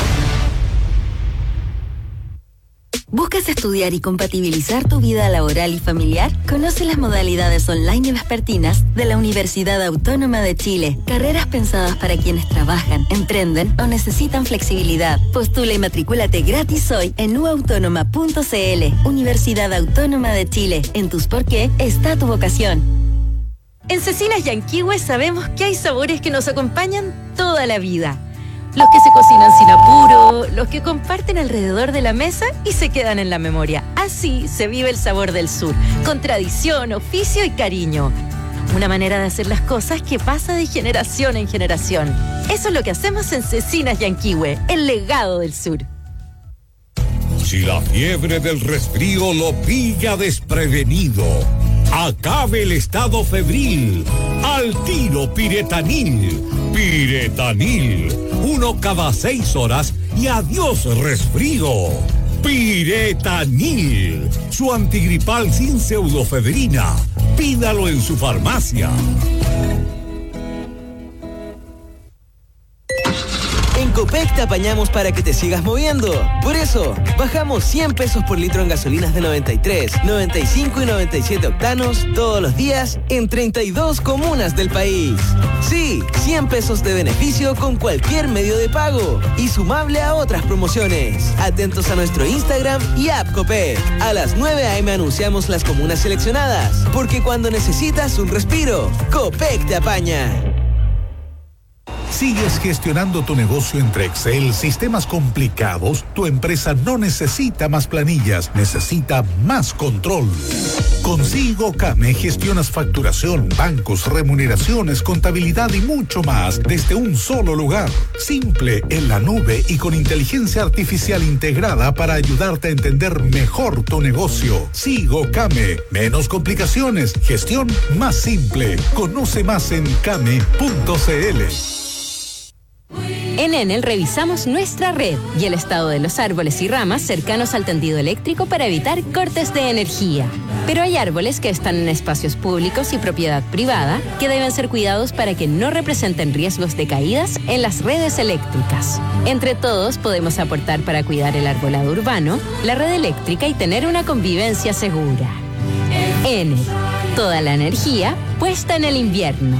[SPEAKER 14] ¿Buscas estudiar y compatibilizar tu vida laboral y familiar? Conoce las modalidades online y vespertinas de la Universidad Autónoma de Chile. Carreras pensadas para quienes trabajan, emprenden o necesitan flexibilidad. Postula y matricúlate gratis hoy en uautónoma.cl. Universidad Autónoma de Chile. En tus por qué está tu vocación.
[SPEAKER 23] En Cecinas Yanquihue sabemos que hay sabores que nos acompañan toda la vida. Los que se cocinan sin apuro, los que comparten alrededor de la mesa y se quedan en la memoria. Así se vive el sabor del sur, con tradición, oficio y cariño. Una manera de hacer las cosas que pasa de generación en generación. Eso es lo que hacemos en Cecinas Yanquihue, el legado del sur.
[SPEAKER 17] Si la fiebre del resfrío lo pilla desprevenido, acabe el estado febril. Al tiro Piretanil. Piretanil. 1 cada 6 horas y adiós resfrío. Piretanil. Su antigripal sin pseudofedrina. Pídalo en su farmacia.
[SPEAKER 10] En Copec te apañamos para que te sigas moviendo. Por eso, bajamos 100 pesos por litro en gasolinas de 93, 95 y 97 octanos todos los días en 32 comunas del país. Sí, 100 pesos de beneficio con cualquier medio de pago y sumable a otras promociones. Atentos a nuestro Instagram y app Copec. A las 9 a.m. anunciamos las comunas seleccionadas, porque cuando necesitas un respiro, Copec te apaña.
[SPEAKER 1] ¿Sigues gestionando tu negocio entre Excel, sistemas complicados? Tu empresa no necesita más planillas, necesita más control. Con Sigo Came gestionas facturación, bancos, remuneraciones, contabilidad y mucho más desde un solo lugar. Simple, en la nube y con inteligencia artificial integrada para ayudarte a entender mejor tu negocio. Sigo Came. Menos complicaciones, gestión más simple. Conoce más en came.cl.
[SPEAKER 23] En Enel revisamos nuestra red y el estado de los árboles y ramas cercanos al tendido eléctrico para evitar cortes de energía. Pero hay árboles que están en espacios públicos y propiedad privada que deben ser cuidados para que no representen riesgos de caídas en las redes eléctricas. Entre todos podemos aportar para cuidar el arbolado urbano, la red eléctrica y tener una convivencia segura. Enel, toda la energía puesta en el invierno.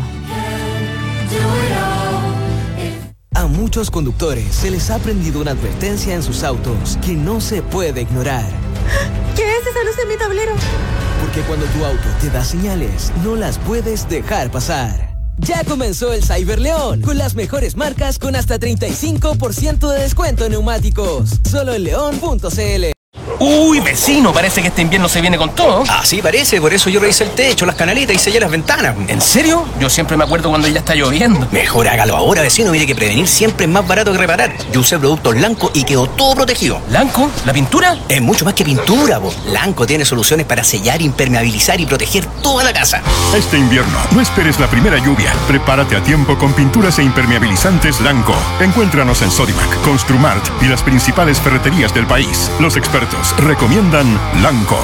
[SPEAKER 10] A muchos conductores se les ha prendido una advertencia en sus autos que no se puede ignorar.
[SPEAKER 23] ¿Qué es esa luz en mi tablero?
[SPEAKER 10] Porque cuando tu auto te da señales, no las puedes dejar pasar. Ya comenzó el Cyber León, con las mejores marcas con hasta 35% de descuento en neumáticos. Solo en león.cl.
[SPEAKER 2] Uy, vecino, parece que este invierno se viene con todo.
[SPEAKER 5] Así parece, por eso yo revisé el techo, las canaletas y sellé las ventanas.
[SPEAKER 2] ¿En serio? Yo siempre me acuerdo cuando ya está lloviendo.
[SPEAKER 5] Mejor hágalo ahora, vecino. Mire que prevenir siempre es más barato que reparar. Yo usé productos Lanco y quedó todo protegido.
[SPEAKER 2] ¿Lanco? ¿La pintura?
[SPEAKER 5] Es mucho más que pintura, po. Lanco tiene soluciones para sellar, impermeabilizar y proteger toda la casa.
[SPEAKER 6] Este invierno, no esperes la primera lluvia. Prepárate a tiempo con pinturas e impermeabilizantes Lanco. Encuéntranos en Sodimac, Construmart y las principales ferreterías del país. Los expertos recomiendan Lanco.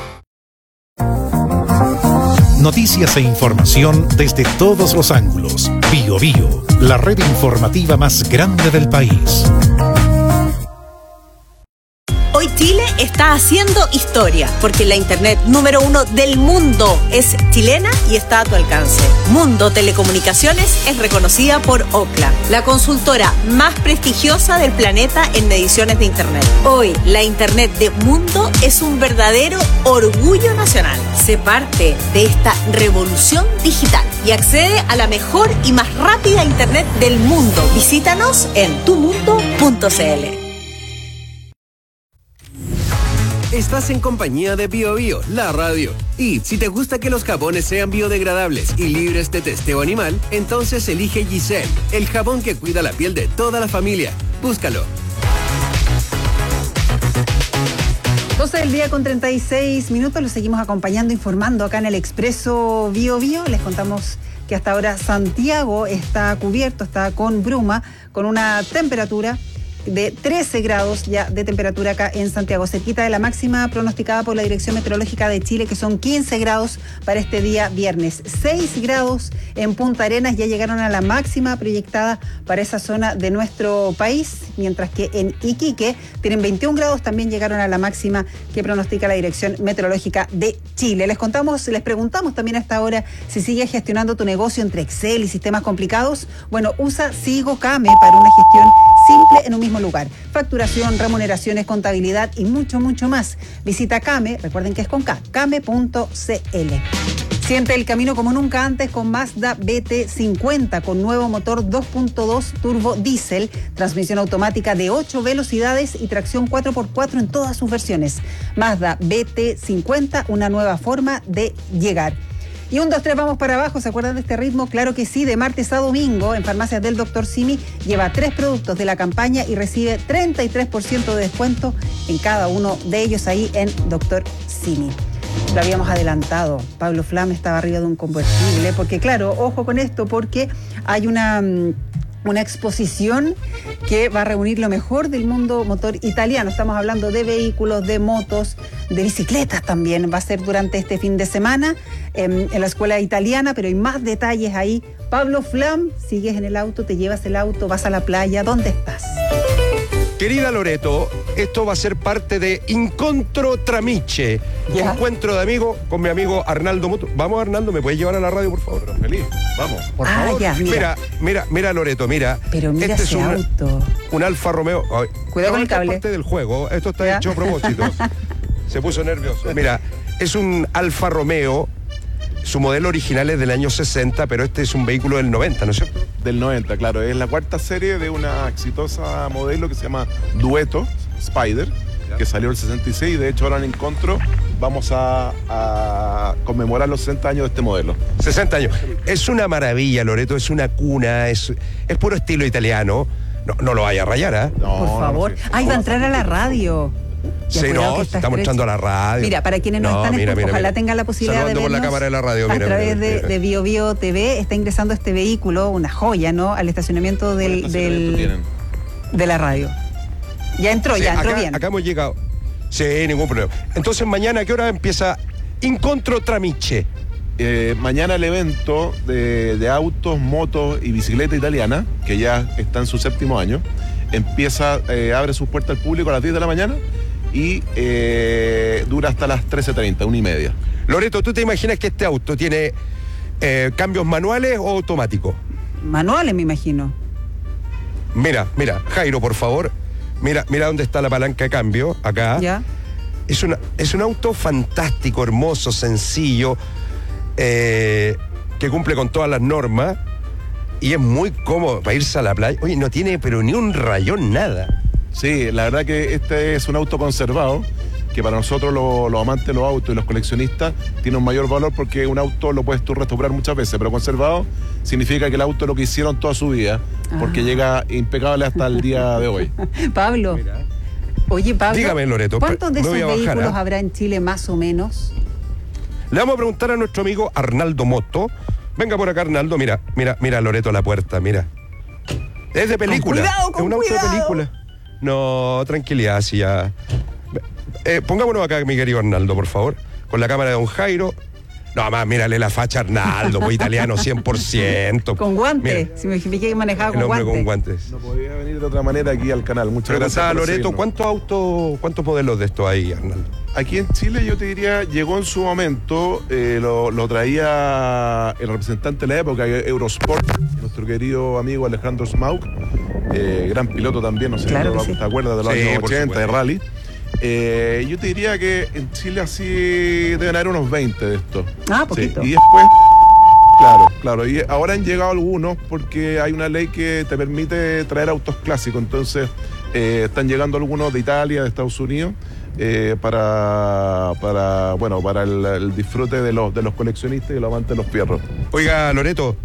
[SPEAKER 1] Noticias e información desde todos los ángulos. BioBio, la red informativa más grande del país.
[SPEAKER 24] Hoy Chile está haciendo historia, porque la internet número 1 del mundo es chilena y está a tu alcance. Mundo Telecomunicaciones es reconocida por Ookla, la consultora más prestigiosa del planeta en mediciones de internet. Hoy, la internet de Mundo es un verdadero orgullo nacional. Sé parte de esta revolución digital y accede a la mejor y más rápida internet del mundo. Visítanos en tumundo.cl.
[SPEAKER 9] Estás en compañía de BioBio, la radio. Y si te gusta que los jabones sean biodegradables y libres de testeo animal, entonces elige Giselle, el jabón que cuida la piel de toda la familia. Búscalo.
[SPEAKER 21] 12 del día con 36 minutos, los seguimos acompañando, informando acá en el Expreso BioBio. Les contamos que hasta ahora Santiago está cubierto, está con bruma, con una temperatura de 13 grados ya de temperatura acá en Santiago, cerquita de la máxima pronosticada por la Dirección Meteorológica de Chile, que son 15 grados para este día viernes. 6 grados en Punta Arenas, ya llegaron a la máxima proyectada para esa zona de nuestro país, mientras que en Iquique tienen 21 grados, también llegaron a la máxima que pronostica la Dirección Meteorológica de Chile. Les preguntamos también a esta hora si sigues gestionando tu negocio entre Excel y sistemas complicados. Bueno, usa Sigo Kame para una gestión simple en un mismo lugar. Facturación, remuneraciones, contabilidad y mucho, mucho más. Visita Kame, recuerden que es con K, kame.cl. Siente el camino como nunca antes con Mazda BT50, con nuevo motor 2.2 turbo diésel, transmisión automática de 8 velocidades y tracción 4x4 en todas sus versiones. Mazda BT50, una nueva forma de llegar. Y 1, 2, 3, vamos para abajo. ¿Se acuerdan de este ritmo? Claro que sí. De martes a domingo, en farmacias del Dr. Simi, lleva 3 productos de la campaña y recibe 33% de descuento en cada uno de ellos ahí en Dr. Simi. Lo habíamos adelantado. Pablo Flam estaba arriba de un convertible, porque claro, ojo con esto, porque hay una exposición que va a reunir lo mejor del mundo motor italiano. Estamos hablando de vehículos, de motos, de bicicletas también. Va a ser durante este fin de semana en la escuela italiana, pero hay más detalles ahí. Pablo Flam, sigues en el auto, te llevas el auto, vas a la playa. ¿Dónde estás?
[SPEAKER 19] Querida Loreto, esto va a ser parte de Incontro Tramiche, encuentro de amigos con mi amigo Arnaldo Mutu. Vamos, Arnaldo, ¿me puedes llevar a la radio, por favor? Feliz, vamos. Por favor.
[SPEAKER 21] Ya,
[SPEAKER 19] mira, Loreto, mira.
[SPEAKER 21] Pero mira ese auto.
[SPEAKER 19] Un Alfa Romeo.
[SPEAKER 21] Cuidado con el cable.
[SPEAKER 19] Es parte del juego, esto está hecho a propósito. Se puso nervioso. Mira, es un Alfa Romeo. Su modelo original es del año 60, pero este es un vehículo del 90, ¿no es cierto?
[SPEAKER 25] Del 90, claro. Es la cuarta serie de una exitosa modelo que se llama Dueto Spider, que salió el 66. De hecho, ahora en Encontro vamos a conmemorar los 60 años de este modelo.
[SPEAKER 19] 60 años. Es una maravilla, Loreto. Es una cuna. Es puro estilo italiano. No lo vaya a rayar, ¿eh?
[SPEAKER 21] No, por favor. Va a entrar a la radio.
[SPEAKER 19] Sí, no, está mostrando a la radio.
[SPEAKER 21] Mira, para quienes no están escuchando, ojalá tengan la posibilidad
[SPEAKER 19] saludando
[SPEAKER 21] de vernos
[SPEAKER 19] por la cámara de la radio,
[SPEAKER 21] a través de BioBio TV. Está ingresando este vehículo, una joya, ¿no? Al estacionamiento de la radio. Ya entró bien.
[SPEAKER 19] Acá hemos llegado. Sí, ningún problema. Entonces, mañana, ¿a qué hora empieza Incontro Tramiche?
[SPEAKER 25] Mañana el evento de autos, motos y bicicleta italiana, que ya está en su 7º año, abre sus puertas al público a las 10 de la mañana y dura hasta las 13:30, 1:30.
[SPEAKER 19] Loreto, ¿tú te imaginas que este auto tiene cambios manuales o automáticos?
[SPEAKER 21] Manuales, me imagino.
[SPEAKER 19] Mira, Jairo, por favor. Mira dónde está la palanca de cambio, acá.
[SPEAKER 21] Ya.
[SPEAKER 19] Es un auto fantástico, hermoso, sencillo, que cumple con todas las normas y es muy cómodo para irse a la playa. Oye, no tiene pero ni un rayón, nada.
[SPEAKER 25] Sí, la verdad que este es un auto conservado que para nosotros los amantes de los autos y los coleccionistas tiene un mayor valor porque un auto lo puedes tú restaurar muchas veces, pero conservado significa que el auto es lo que hicieron toda su vida, porque llega impecable hasta el día de hoy.
[SPEAKER 21] Pablo. Oye, Pablo,
[SPEAKER 19] dígame, Loreto,
[SPEAKER 21] ¿cuántos de esos vehículos
[SPEAKER 19] bajar,
[SPEAKER 21] habrá en Chile más o menos?
[SPEAKER 19] Le vamos a preguntar a nuestro amigo Arnaldo Moto. Venga por acá, Arnaldo. Mira, Loreto, la puerta, mira. Es de película. Es un auto de película. No, tranquilidad, si ya. Pongámonos acá, mi querido Arnaldo, por favor. Con la cámara de don Jairo. No, más, mírale la facha a Arnaldo, pues italiano 100%.
[SPEAKER 21] Con guantes. Si me fijé que manejaba con guantes.
[SPEAKER 19] Con guantes.
[SPEAKER 25] No podía venir de otra manera aquí al canal. Muchas gracias.
[SPEAKER 19] Loreto, ¿cuántos modelos de estos hay, Arnaldo?
[SPEAKER 25] Aquí en Chile, yo te diría, llegó en su momento, lo traía el representante de la época, Eurosport, nuestro querido amigo Alejandro Smaug, gran piloto también, no sé si te acuerdas de los años 80 de rally. Yo te diría que en Chile así deben haber unos 20 de estos.
[SPEAKER 21] Poquito.
[SPEAKER 25] Sí, y después, claro, y ahora han llegado algunos porque hay una ley que te permite traer autos clásicos, entonces están llegando algunos de Italia, de Estados Unidos, para el disfrute de los coleccionistas y los amantes de los fierros.
[SPEAKER 19] Oiga, Loreto,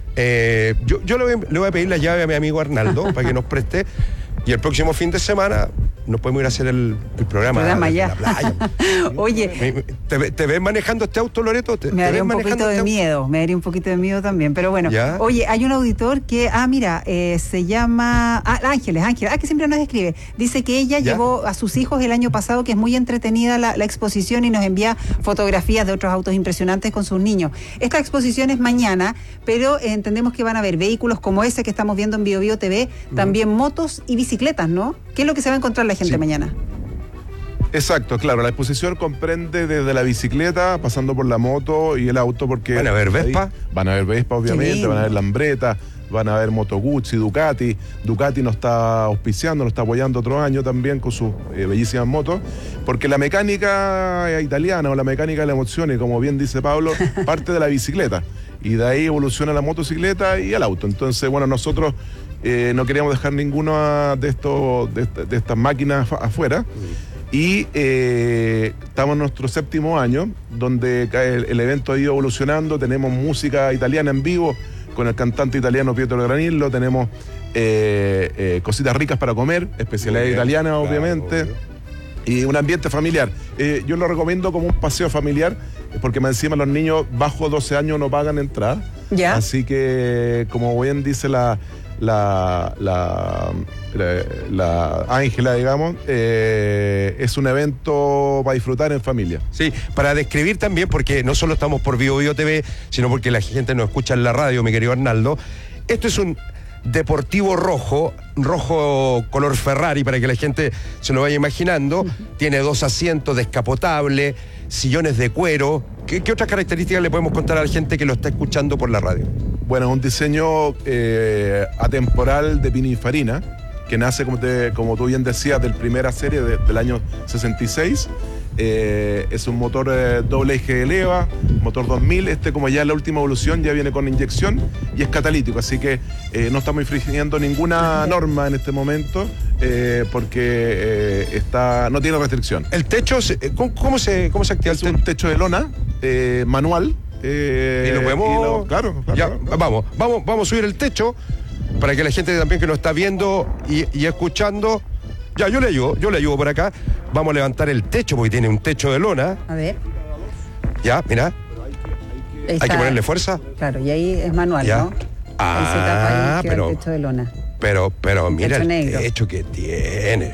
[SPEAKER 19] yo le voy a pedir la llave a mi amigo Arnaldo para que nos preste, y el próximo fin de semana nos podemos ir a hacer el programa
[SPEAKER 21] ya.
[SPEAKER 19] La playa.
[SPEAKER 21] Oye,
[SPEAKER 19] ¿te ves manejando este auto, Loreto?
[SPEAKER 21] Me daría un poquito de miedo, también, pero bueno.
[SPEAKER 19] ¿Ya?
[SPEAKER 21] Oye, hay un auditor que, se llama Ángeles, que siempre nos escribe. Dice que ella llevó a sus hijos el año pasado, que es muy entretenida la exposición, y nos envía fotografías de otros autos impresionantes con sus niños. Esta exposición es mañana, pero entendemos que van a haber vehículos como ese que estamos viendo en Bio Bio TV, también motos y bicicletas, ¿no? ¿Qué es lo que se va a encontrar la gente mañana?
[SPEAKER 25] Exacto, claro. La exposición comprende desde la bicicleta, pasando por la moto y el auto, porque...
[SPEAKER 19] ¿Van a ver Vespa?
[SPEAKER 25] Van a ver Vespa, obviamente, van a ver Lambretta, van a ver Moto Guzzi, Ducati. Ducati nos está auspiciando, nos está apoyando otro año también con sus bellísimas motos, porque la mecánica italiana o la mecánica de la emoción, y como bien dice Pablo, parte de la bicicleta. Y de ahí evoluciona la motocicleta y el auto. Entonces, bueno, nosotros no queríamos dejar ninguna de estas máquinas afuera. Y estamos en nuestro 7º año, donde el evento ha ido evolucionando. Tenemos música italiana en vivo con el cantante italiano Pietro Granillo. Tenemos cositas ricas para comer, especialidades italianas, obviamente. Y un ambiente familiar. Yo lo recomiendo como un paseo familiar, porque más encima los niños bajo 12 años no pagan entrada.
[SPEAKER 21] ¿Ya?
[SPEAKER 25] Así que, como bien dice la Ángela, digamos, es un evento para disfrutar en familia.
[SPEAKER 19] Sí, para describir también, porque no solo estamos por Bio Bio TV, sino porque la gente nos escucha en la radio, mi querido Arnaldo. Esto es un deportivo rojo color Ferrari, para que la gente se lo vaya imaginando. Tiene 2 asientos descapotables, sillones de cuero. ¿Qué otras características le podemos contar a la gente que lo está escuchando por la radio?
[SPEAKER 25] Bueno, un diseño atemporal de Pininfarina, que nace, como tú bien decías, de la primera serie del año 66. Es un motor doble eje de leva, motor 2000. Como ya es la última evolución, ya viene con inyección y es catalítico, así que no estamos infringiendo ninguna norma en este momento, porque no tiene restricción.
[SPEAKER 19] ¿El techo, cómo se activa?
[SPEAKER 25] Es un techo de lona manual.
[SPEAKER 19] ¿Y lo podemos?
[SPEAKER 25] Claro.
[SPEAKER 19] Ya, vamos a subir el techo para que la gente también que nos está viendo y escuchando. Ya, yo le ayudo por acá. Vamos a levantar el techo, porque tiene un techo de lona.
[SPEAKER 21] A ver.
[SPEAKER 19] Ya, mira. Hay que ponerle fuerza.
[SPEAKER 21] Claro, y ahí es manual,
[SPEAKER 19] ya.
[SPEAKER 21] ¿no? Ahí se tapa y queda el techo de lona.
[SPEAKER 19] Pero mira el
[SPEAKER 21] negro.
[SPEAKER 19] techo que tiene.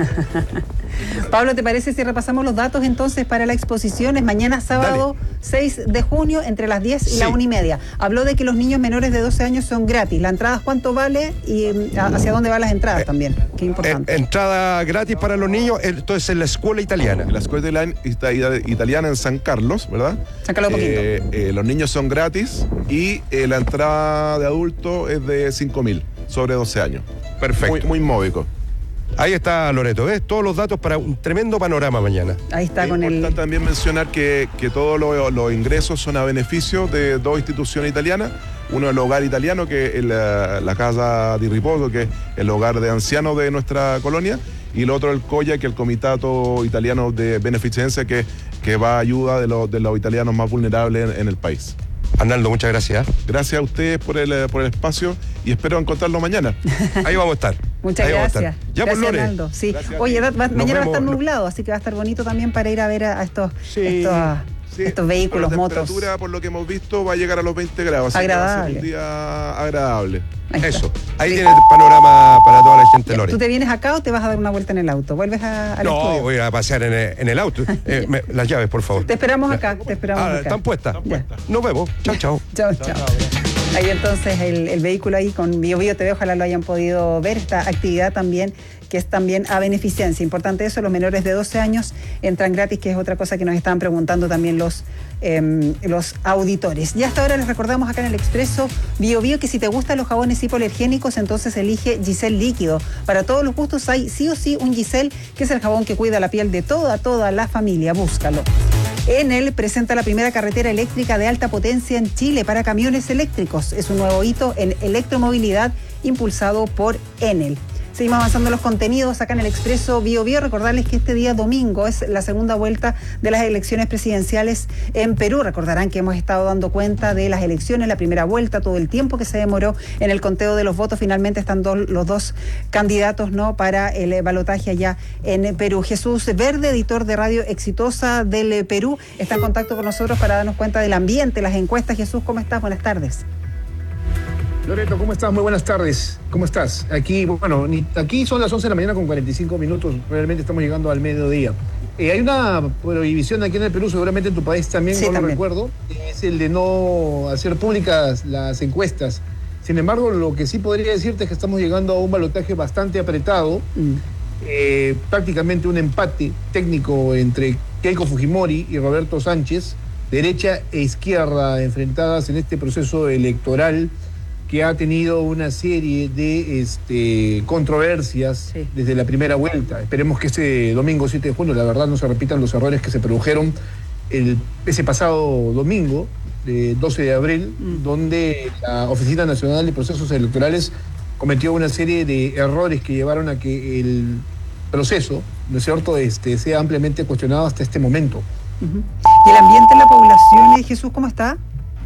[SPEAKER 21] Pablo, ¿te parece si repasamos los datos entonces para la exposición? Es mañana sábado 6 de junio entre las 10 y la 1:30. Habló de que los niños menores de 12 años son gratis. ¿La entrada cuánto vale y hacia dónde van las entradas también? Qué importante.
[SPEAKER 19] Entrada gratis para los niños, esto es en la escuela italiana.
[SPEAKER 25] La escuela italiana en San Carlos, ¿verdad?
[SPEAKER 21] San Carlos Poquito.
[SPEAKER 25] Los niños son gratis y la entrada de adulto es de 5.000 sobre 12 años.
[SPEAKER 19] Perfecto.
[SPEAKER 25] Muy módico.
[SPEAKER 19] Ahí está, Loreto, ¿ves? Todos los datos para un tremendo panorama mañana.
[SPEAKER 21] Ahí está con el...
[SPEAKER 25] Es importante también mencionar que todos los ingresos son a beneficio de 2 instituciones italianas. Uno es el Hogar Italiano, que es la Casa di Riposo, que es el hogar de ancianos de nuestra colonia, y el otro el COIA, que es el Comitato Italiano de Beneficencia, que va a ayuda de los italianos más vulnerables en el país.
[SPEAKER 19] Arnaldo, muchas gracias.
[SPEAKER 25] Gracias a ustedes por el espacio y espero encontrarlo mañana.
[SPEAKER 19] Ahí vamos a estar.
[SPEAKER 21] Muchas gracias.
[SPEAKER 19] Ya por Lore.
[SPEAKER 21] Arnaldo. Sí. Oye, mañana va a estar nublado, así que va a estar bonito también para ir a ver a estos vehículos,
[SPEAKER 25] la
[SPEAKER 21] motos.
[SPEAKER 25] La temperatura, por lo que hemos visto, va a llegar a los 20 grados. Así
[SPEAKER 21] agradable.
[SPEAKER 25] Que va a ser un día agradable.
[SPEAKER 19] Eso. Ahí tiene el panorama para toda la gente, Lore.
[SPEAKER 21] ¿Tú te vienes acá o te vas a dar una vuelta en el auto? ¿Vuelves al estudio?
[SPEAKER 19] No, voy a pasear en el auto. Las llaves, por favor.
[SPEAKER 21] Te esperamos acá, acá.
[SPEAKER 19] ¿Están puestas? Nos vemos. Chao, chao.
[SPEAKER 21] Chao. Ahí entonces el vehículo ahí con Bio Bio TV, ojalá lo hayan podido ver, esta actividad también, que es también a beneficencia. Importante eso, los menores de 12 años entran gratis, que es otra cosa que nos estaban preguntando también los auditores. Y hasta ahora les recordamos acá en el Expreso Bio Bio que si te gustan los jabones hipoalergénicos, entonces elige Giselle Líquido. Para todos los gustos hay sí o sí un Giselle, que es el jabón que cuida la piel de toda la familia. Búscalo. Enel presenta la primera carretera eléctrica de alta potencia en Chile para camiones eléctricos. Es un nuevo hito en electromovilidad impulsado por Enel. Seguimos avanzando los contenidos acá en el Expreso Bio Bio. Recordarles que este día domingo es la segunda vuelta de las elecciones presidenciales en Perú. Recordarán que hemos estado dando cuenta de las elecciones, la primera vuelta, todo el tiempo que se demoró en el conteo de los votos. Finalmente están los dos candidatos, ¿no?, para el balotaje allá en Perú. Jesús Verde, editor de Radio Exitosa del Perú, está en contacto con nosotros para darnos cuenta del ambiente, las encuestas. Jesús, ¿cómo estás? Buenas tardes.
[SPEAKER 8] Loreto, ¿cómo estás? Muy buenas tardes. ¿Cómo estás? Aquí son las 11 de la mañana con 45 minutos. Realmente estamos llegando al mediodía. Hay una prohibición aquí en el Perú, seguramente en tu país también, sí, no lo recuerdo. Es el de no hacer públicas las encuestas. Sin embargo, lo que sí podría decirte es que estamos llegando a un balotaje bastante apretado. Prácticamente un empate técnico entre Keiko Fujimori y Roberto Sánchez, derecha e izquierda enfrentadas en este proceso electoral que ha tenido una serie de controversias desde la primera vuelta. Esperemos que este domingo 7 de junio, la verdad, no se repitan los errores que se produjeron ese pasado domingo, 12 de abril, donde la Oficina Nacional de Procesos Electorales cometió una serie de errores que llevaron a que el proceso, ¿no es cierto?, sea ampliamente cuestionado hasta este momento.
[SPEAKER 21] ¿Y el ambiente en la población, Jesús, cómo está?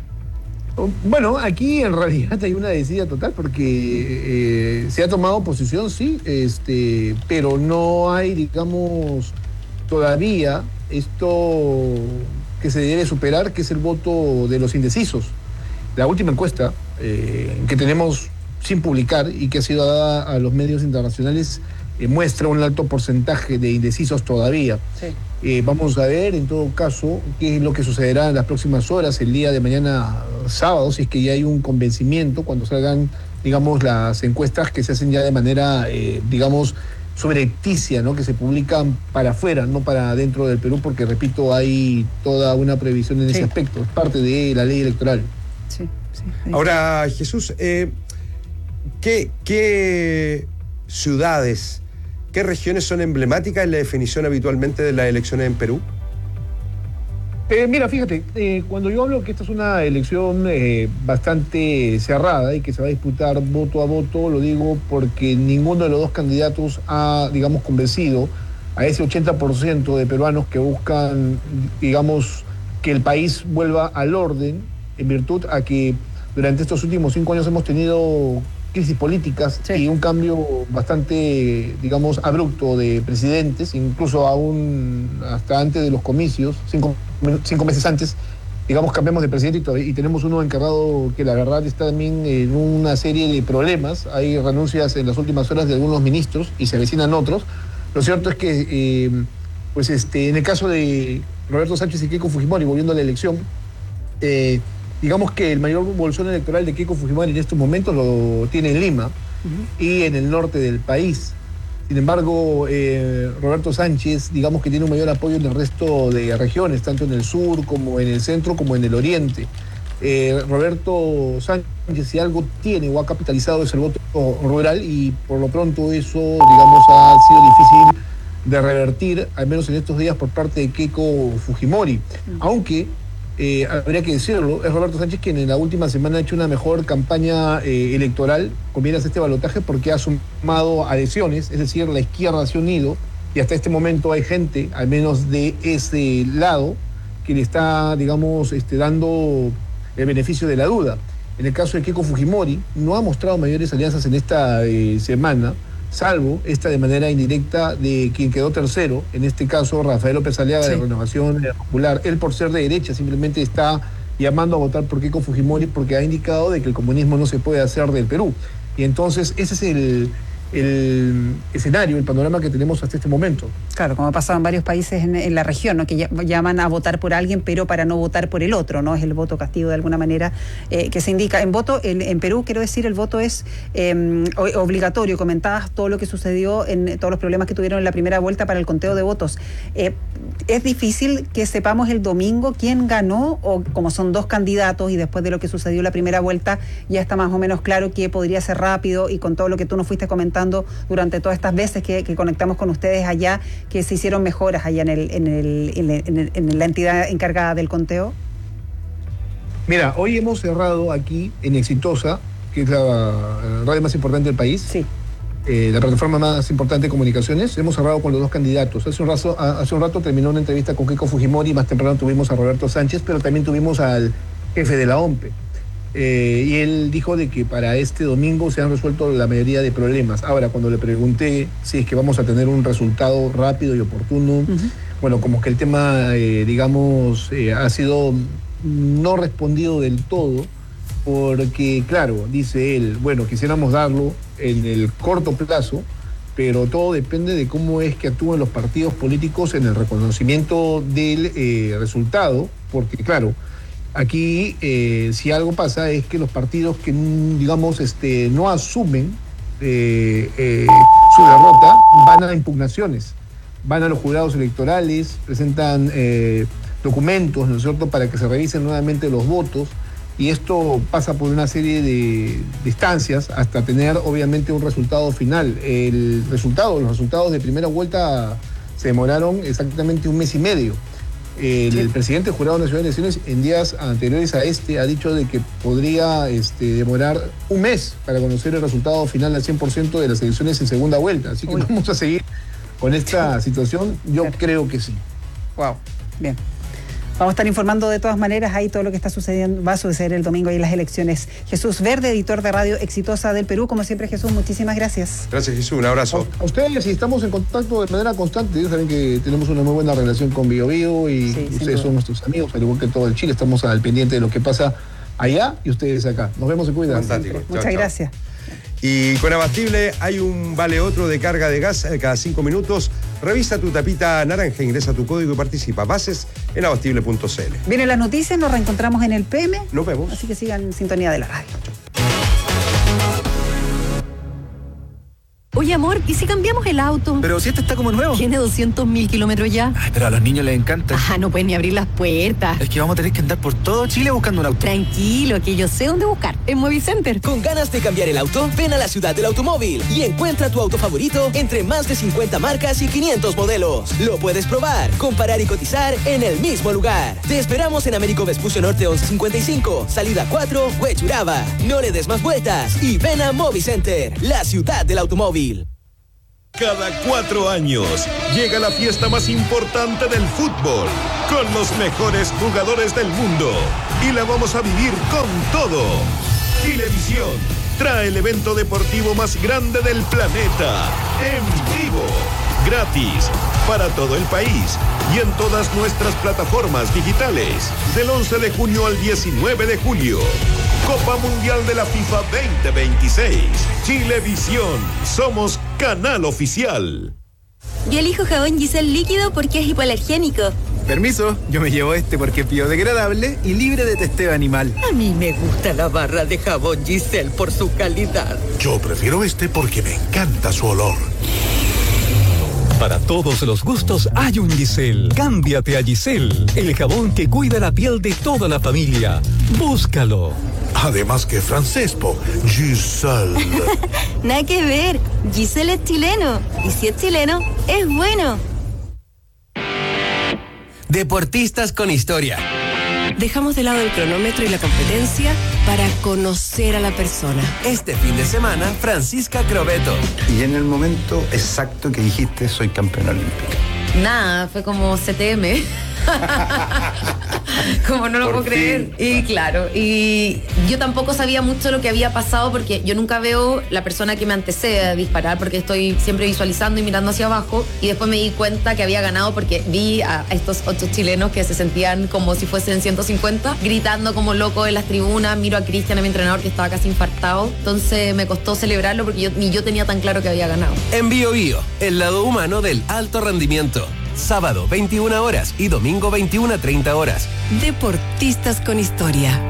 [SPEAKER 8] Bueno, aquí en realidad hay una desidia total porque se ha tomado posición, sí, pero no hay, digamos, todavía esto que se debe superar, que es el voto de los indecisos. La última encuesta que tenemos sin publicar y que ha sido dada a los medios internacionales muestra un alto porcentaje de indecisos todavía. Sí. Vamos a ver, en todo caso, qué es lo que sucederá en las próximas horas, el día de mañana sábado, si es que ya hay un convencimiento, cuando salgan, digamos, las encuestas que se hacen ya de manera, digamos, subrepticia, ¿no?, que se publican para afuera, no para dentro del Perú, porque, repito, hay toda una previsión en ese aspecto, es parte de la ley electoral.
[SPEAKER 21] Sí.
[SPEAKER 19] Ahora, Jesús, ¿qué ciudades, qué regiones son emblemáticas en la definición habitualmente de las elecciones en Perú?
[SPEAKER 8] Mira, fíjate, cuando yo hablo que esta es una elección bastante cerrada y que se va a disputar voto a voto, lo digo porque ninguno de los dos candidatos ha, digamos, convencido a ese 80% de peruanos que buscan, digamos, que el país vuelva al orden, en virtud a que durante estos últimos 5 años hemos tenido crisis políticas y un cambio bastante, digamos, abrupto de presidentes, incluso aún hasta antes de los comicios, cinco meses antes, digamos, cambiamos de presidente y tenemos uno encargado que la verdad está también en una serie de problemas. Hay renuncias en las últimas horas de algunos ministros y se avecinan otros. Lo cierto es que, en el caso de Roberto Sánchez y Keiko Fujimori, volviendo a la elección, digamos que el mayor bolsón electoral de Keiko Fujimori en estos momentos lo tiene en Lima y en el norte del país. Sin embargo, Roberto Sánchez, digamos que tiene un mayor apoyo en el resto de regiones, tanto en el sur como en el centro como en el oriente. Roberto Sánchez, si algo tiene o ha capitalizado, es el voto rural, y por lo pronto eso, digamos, ha sido difícil de revertir, al menos en estos días, por parte de Keiko Fujimori. Aunque habría que decirlo, es Roberto Sánchez quien en la última semana ha hecho una mejor campaña electoral con miras a este balotaje, porque ha sumado adhesiones, es decir, la izquierda se ha unido y hasta este momento hay gente, al menos de ese lado, que le está, digamos, dando el beneficio de la duda. En el caso de Keiko Fujimori, no ha mostrado mayores alianzas en esta semana, salvo esta de manera indirecta de quien quedó tercero, en este caso Rafael López Aliaga, de Renovación Popular. Él, por ser de derecha, simplemente está llamando a votar por Keiko Fujimori porque ha indicado de que el comunismo no se puede hacer del Perú. Y entonces ese es el escenario, el panorama que tenemos hasta este momento.
[SPEAKER 21] Claro, como ha pasado en varios países en la región, ¿no? Que llaman a votar por alguien, pero para no votar por el otro, ¿no? Es el voto castigo de alguna manera que se indica. En Perú, quiero decir, el voto es obligatorio. Comentabas todo lo que sucedió en todos los problemas que tuvieron en la primera vuelta para el conteo de votos. ¿Es difícil que sepamos el domingo quién ganó, o como son dos candidatos y después de lo que sucedió en la primera vuelta ya está más o menos claro que podría ser rápido, y con todo lo que tú nos fuiste comentando durante todas estas veces que conectamos con ustedes allá, que se hicieron mejoras allá en la entidad encargada del conteo?
[SPEAKER 8] Mira, hoy hemos cerrado aquí en Exitosa, que es la radio más importante del país.
[SPEAKER 21] Sí.
[SPEAKER 8] La plataforma más importante de comunicaciones. Hemos cerrado con los dos candidatos. Hace un rato terminó una entrevista con Keiko Fujimori, más temprano tuvimos a Roberto Sánchez, pero también tuvimos al jefe de la OMPE. Y él dijo de que para este domingo se han resuelto la mayoría de problemas. Ahora, cuando le pregunté si es que vamos a tener un resultado rápido y oportuno, bueno, como que el tema, ha sido no respondido del todo, porque, claro, dice él, bueno, quisiéramos darlo en el corto plazo, pero todo depende de cómo es que actúan los partidos políticos en el reconocimiento del resultado, porque, claro, aquí, si algo pasa es que los partidos que, no asumen su derrota van a impugnaciones, van a los jurados electorales, presentan documentos, ¿no es cierto?, para que se revisen nuevamente los votos, y esto pasa por una serie de instancias hasta tener, obviamente, un resultado final. Los resultados de primera vuelta se demoraron exactamente 1 mes y medio. El presidente del Jurado Nacional de Elecciones en días anteriores a ha dicho de que podría demorar 1 mes para conocer el resultado final al 100% de las elecciones en segunda vuelta. Así que vamos a seguir con esta situación. Yo creo que sí.
[SPEAKER 21] Wow, bien. Vamos a estar informando de todas maneras ahí todo lo que está sucediendo, va a suceder el domingo ahí en las elecciones. Jesús Verde, editor de Radio Exitosa del Perú. Como siempre, Jesús, muchísimas gracias.
[SPEAKER 19] Gracias, Jesús. Un abrazo.
[SPEAKER 8] A ustedes, y estamos en contacto de manera constante. Ellos saben que tenemos una muy buena relación con Bio Bio y ustedes son nuestros amigos, al igual que todo el Chile. Estamos al pendiente de lo que pasa allá y ustedes acá. Nos vemos y cuidan.
[SPEAKER 19] Fantástico.
[SPEAKER 21] Muchas gracias.
[SPEAKER 19] Y con Abastible hay un vale otro de carga de gas cada 5 minutos. Revisa tu tapita naranja, ingresa tu código y participa. Bases en abastible.cl.
[SPEAKER 21] Vienen las noticias, nos reencontramos en el PM.
[SPEAKER 19] Nos vemos.
[SPEAKER 21] Así que sigan en sintonía de la radio.
[SPEAKER 11] Oye, amor, ¿y si cambiamos el auto?
[SPEAKER 12] Pero si este está como nuevo.
[SPEAKER 11] Tiene 200.000 kilómetros ya.
[SPEAKER 12] Ay, pero a los niños les encanta.
[SPEAKER 11] Ah, no pueden ni abrir las puertas.
[SPEAKER 12] Es que vamos a tener que andar por todo Chile buscando un auto.
[SPEAKER 11] Tranquilo, que yo sé dónde buscar. En Movicenter.
[SPEAKER 10] ¿Con ganas de cambiar el auto? Ven a la ciudad del automóvil y encuentra tu auto favorito entre más de 50 marcas y 500 modelos. Lo puedes probar, comparar y cotizar en el mismo lugar. Te esperamos en Américo Vespucio Norte 1155, salida 4, Huechuraba. No le des más vueltas y ven a Movicenter, la ciudad del automóvil.
[SPEAKER 13] Cada 4 años llega la fiesta más importante del fútbol, con los mejores jugadores del mundo, y la vamos a vivir con todo. Chilevisión trae el evento deportivo más grande del planeta, en vivo, gratis, para todo el país y en todas nuestras plataformas digitales, del 11 de junio al 19 de julio. Copa Mundial de la FIFA 2026. Chilevisión. Somos canal oficial.
[SPEAKER 15] Yo elijo jabón Giselle líquido porque es hipoalergénico.
[SPEAKER 12] Permiso, yo me llevo este porque es biodegradable y libre de testeo animal.
[SPEAKER 16] A mí me gusta la barra de jabón Giselle por su calidad.
[SPEAKER 17] Yo prefiero este porque me encanta su olor.
[SPEAKER 26] Para todos los gustos hay un Giselle. Cámbiate a Giselle, el jabón que cuida la piel de toda la familia. Búscalo.
[SPEAKER 17] Además que Francesco, Giselle.
[SPEAKER 15] Nada que ver, Giselle es chileno. Y si es chileno, es bueno.
[SPEAKER 10] Deportistas con historia.
[SPEAKER 3] Dejamos de lado el cronómetro y la competencia para conocer a la persona.
[SPEAKER 9] Este fin de semana, Francisca Crobeto.
[SPEAKER 4] Y en el momento exacto que dijiste, soy campeona olímpica.
[SPEAKER 7] Nada, fue como CTM. Como no lo puedo creer. Y claro, y yo tampoco sabía mucho lo que había pasado porque yo nunca veo la persona que me antecede a disparar porque estoy siempre visualizando y mirando hacia abajo, y después me di cuenta que había ganado porque vi a estos 8 chilenos que se sentían como si fuesen 150 gritando como locos en las tribunas. Miro a Cristian, mi entrenador, que estaba casi infartado, entonces me costó celebrarlo porque ni yo tenía tan claro que había ganado.
[SPEAKER 9] En Bio Bio, el lado humano del alto rendimiento. Sábado 21 horas y domingo 21 a 30 horas.
[SPEAKER 3] Deportistas con historia.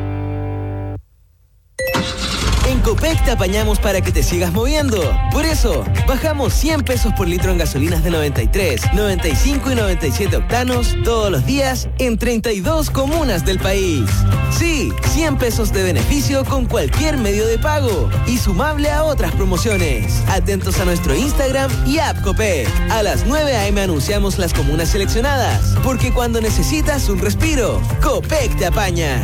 [SPEAKER 10] En Copec te apañamos para que te sigas moviendo. Por eso, bajamos 100 pesos por litro en gasolinas de 93, 95 y 97 octanos todos los días en 32 comunas del país. Sí, 100 pesos de beneficio con cualquier medio de pago y sumable a otras promociones. Atentos a nuestro Instagram y app Copec. A las 9 a.m. anunciamos las comunas seleccionadas, porque cuando necesitas un respiro, Copec te apaña.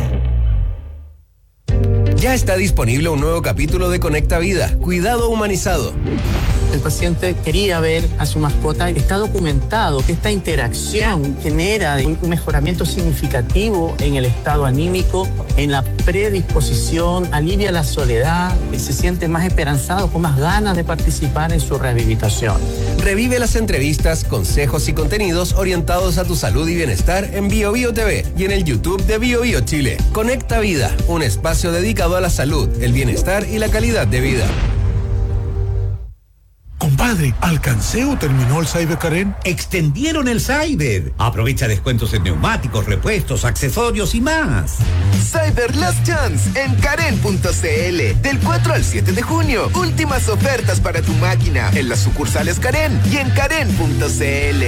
[SPEAKER 9] Ya está disponible un nuevo capítulo de Conecta Vida, Cuidado Humanizado.
[SPEAKER 18] El paciente quería ver a su mascota. Está documentado que esta interacción genera un mejoramiento significativo en el estado anímico, en la predisposición, alivia la soledad, se siente más esperanzado, con más ganas de participar en su rehabilitación.
[SPEAKER 9] Revive las entrevistas, consejos y contenidos orientados a tu salud y bienestar en Bio Bio TV y en el YouTube de Bio Bio Chile. Conecta Vida, un espacio dedicado a la salud, el bienestar y la calidad de vida.
[SPEAKER 1] Compadre, ¿alcancé o terminó el Cyber Karen?
[SPEAKER 17] Extendieron el Cyber. Aprovecha descuentos en neumáticos, repuestos, accesorios y más.
[SPEAKER 20] Cyber Last Chance en Karen.cl. Del 4 al 7 de junio. Últimas ofertas para tu máquina en las sucursales Karen y en Karen.cl.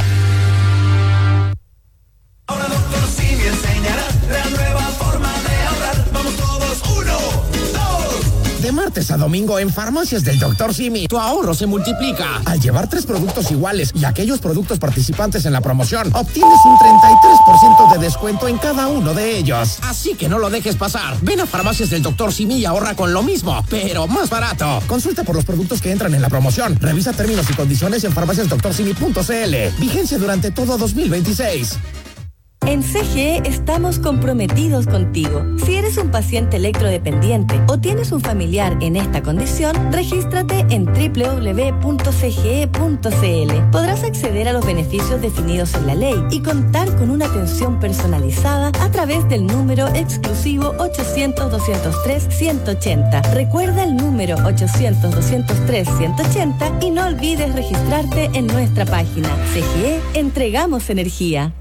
[SPEAKER 22] Ahora Dr. Simi enseñará la nueva forma de ahorrar. Vamos todos, 1, 2.
[SPEAKER 27] De martes a domingo en Farmacias del Dr. Simi, tu ahorro se multiplica. Al llevar 3 productos iguales y aquellos productos participantes en la promoción, obtienes un 33% de descuento en cada uno de ellos. Así que no lo dejes pasar. Ven a Farmacias del Dr. Simi y ahorra con lo mismo, pero más barato. Consulta por los productos que entran en la promoción. Revisa términos y condiciones en farmaciasdoctorsimi.cl. Vigencia durante todo 2026.
[SPEAKER 24] En CGE estamos comprometidos contigo. Si eres un paciente electrodependiente o tienes un familiar en esta condición, regístrate en www.cge.cl. Podrás acceder a los beneficios definidos en la ley y contar con una atención personalizada a través del número exclusivo 800-203-180. Recuerda el número 800-203-180 y no olvides registrarte en nuestra página. CGE, entregamos energía.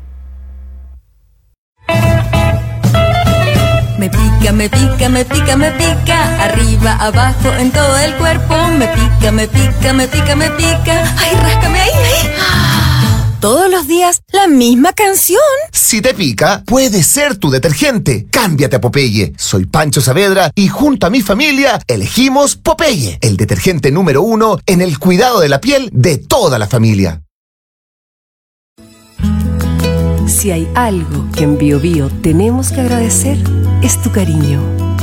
[SPEAKER 15] Me pica, me pica, me pica, me pica. Arriba, abajo, en todo el cuerpo. Me pica, me pica, me pica, me pica. Ay, ráscame ahí, ahí. Todos los días, la misma canción.
[SPEAKER 20] Si te pica, puede ser tu detergente. Cámbiate a Popeye. Soy Pancho Saavedra y junto a mi familia elegimos Popeye, el detergente número 1 en el cuidado de la piel de toda la familia.
[SPEAKER 28] Si hay algo que en Bio Bio tenemos que agradecer, es tu cariño.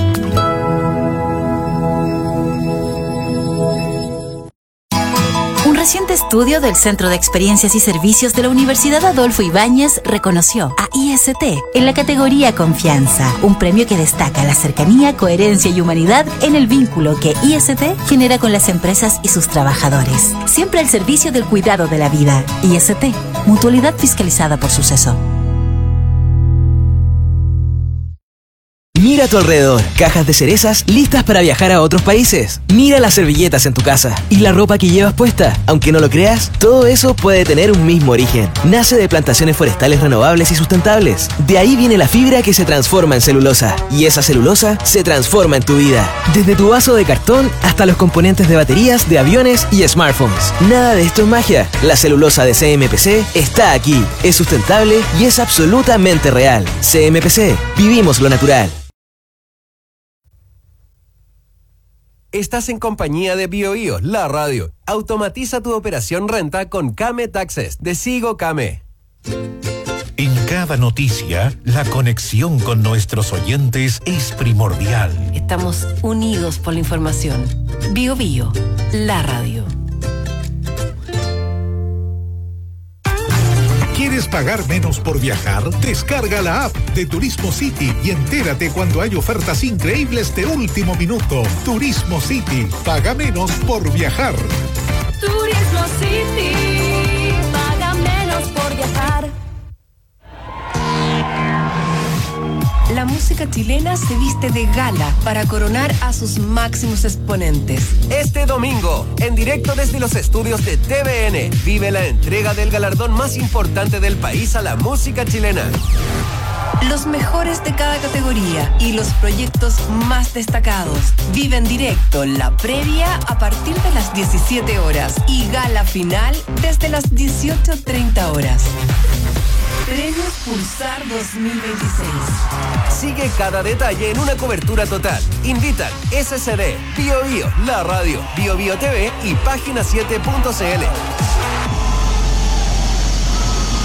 [SPEAKER 29] Un reciente estudio del Centro de Experiencias y Servicios de la Universidad Adolfo Ibáñez reconoció a IST en la categoría Confianza, un premio que destaca la cercanía, coherencia y humanidad en el vínculo que IST genera con las empresas y sus trabajadores. Siempre al servicio del cuidado de la vida. IST, mutualidad fiscalizada por Suceso.
[SPEAKER 10] Mira a tu alrededor, cajas de cerezas listas para viajar a otros países. Mira las servilletas en tu casa y la ropa que llevas puesta. Aunque no lo creas, todo eso puede tener un mismo origen. Nace de plantaciones forestales renovables y sustentables. De ahí viene la fibra que se transforma en celulosa. Y esa celulosa se transforma en tu vida. Desde tu vaso de cartón hasta los componentes de baterías, de aviones y smartphones. Nada de esto es magia. La celulosa de CMPC está aquí. Es sustentable y es absolutamente real. CMPC, vivimos lo natural. Estás en compañía de Bio Bio, la radio. Automatiza tu operación renta con Kame Taxes de Sigo Kame.
[SPEAKER 1] En
[SPEAKER 2] cada noticia, la conexión con nuestros oyentes es primordial.
[SPEAKER 28] Estamos unidos por la información. Bio Bio, la radio.
[SPEAKER 1] ¿Quieres pagar menos por viajar? Descarga la app de Turismo City y entérate cuando hay ofertas increíbles de último minuto. Turismo City, paga menos por viajar.
[SPEAKER 15] Turismo City, paga menos por viajar.
[SPEAKER 28] La música chilena se viste de gala para coronar a sus máximos exponentes.
[SPEAKER 9] Este domingo, en directo desde los estudios de TVN, vive la entrega del galardón más importante del país a la música chilena.
[SPEAKER 28] Los mejores de cada categoría y los proyectos más destacados. Vive en directo la previa a partir de las 17 horas y gala final desde las 18:30 horas. Premios Pulsar 2026.
[SPEAKER 9] Sigue cada detalle en una cobertura total. Invitan SCD, Bio Bio, La Radio, Bio Bio TV y Página7.cl.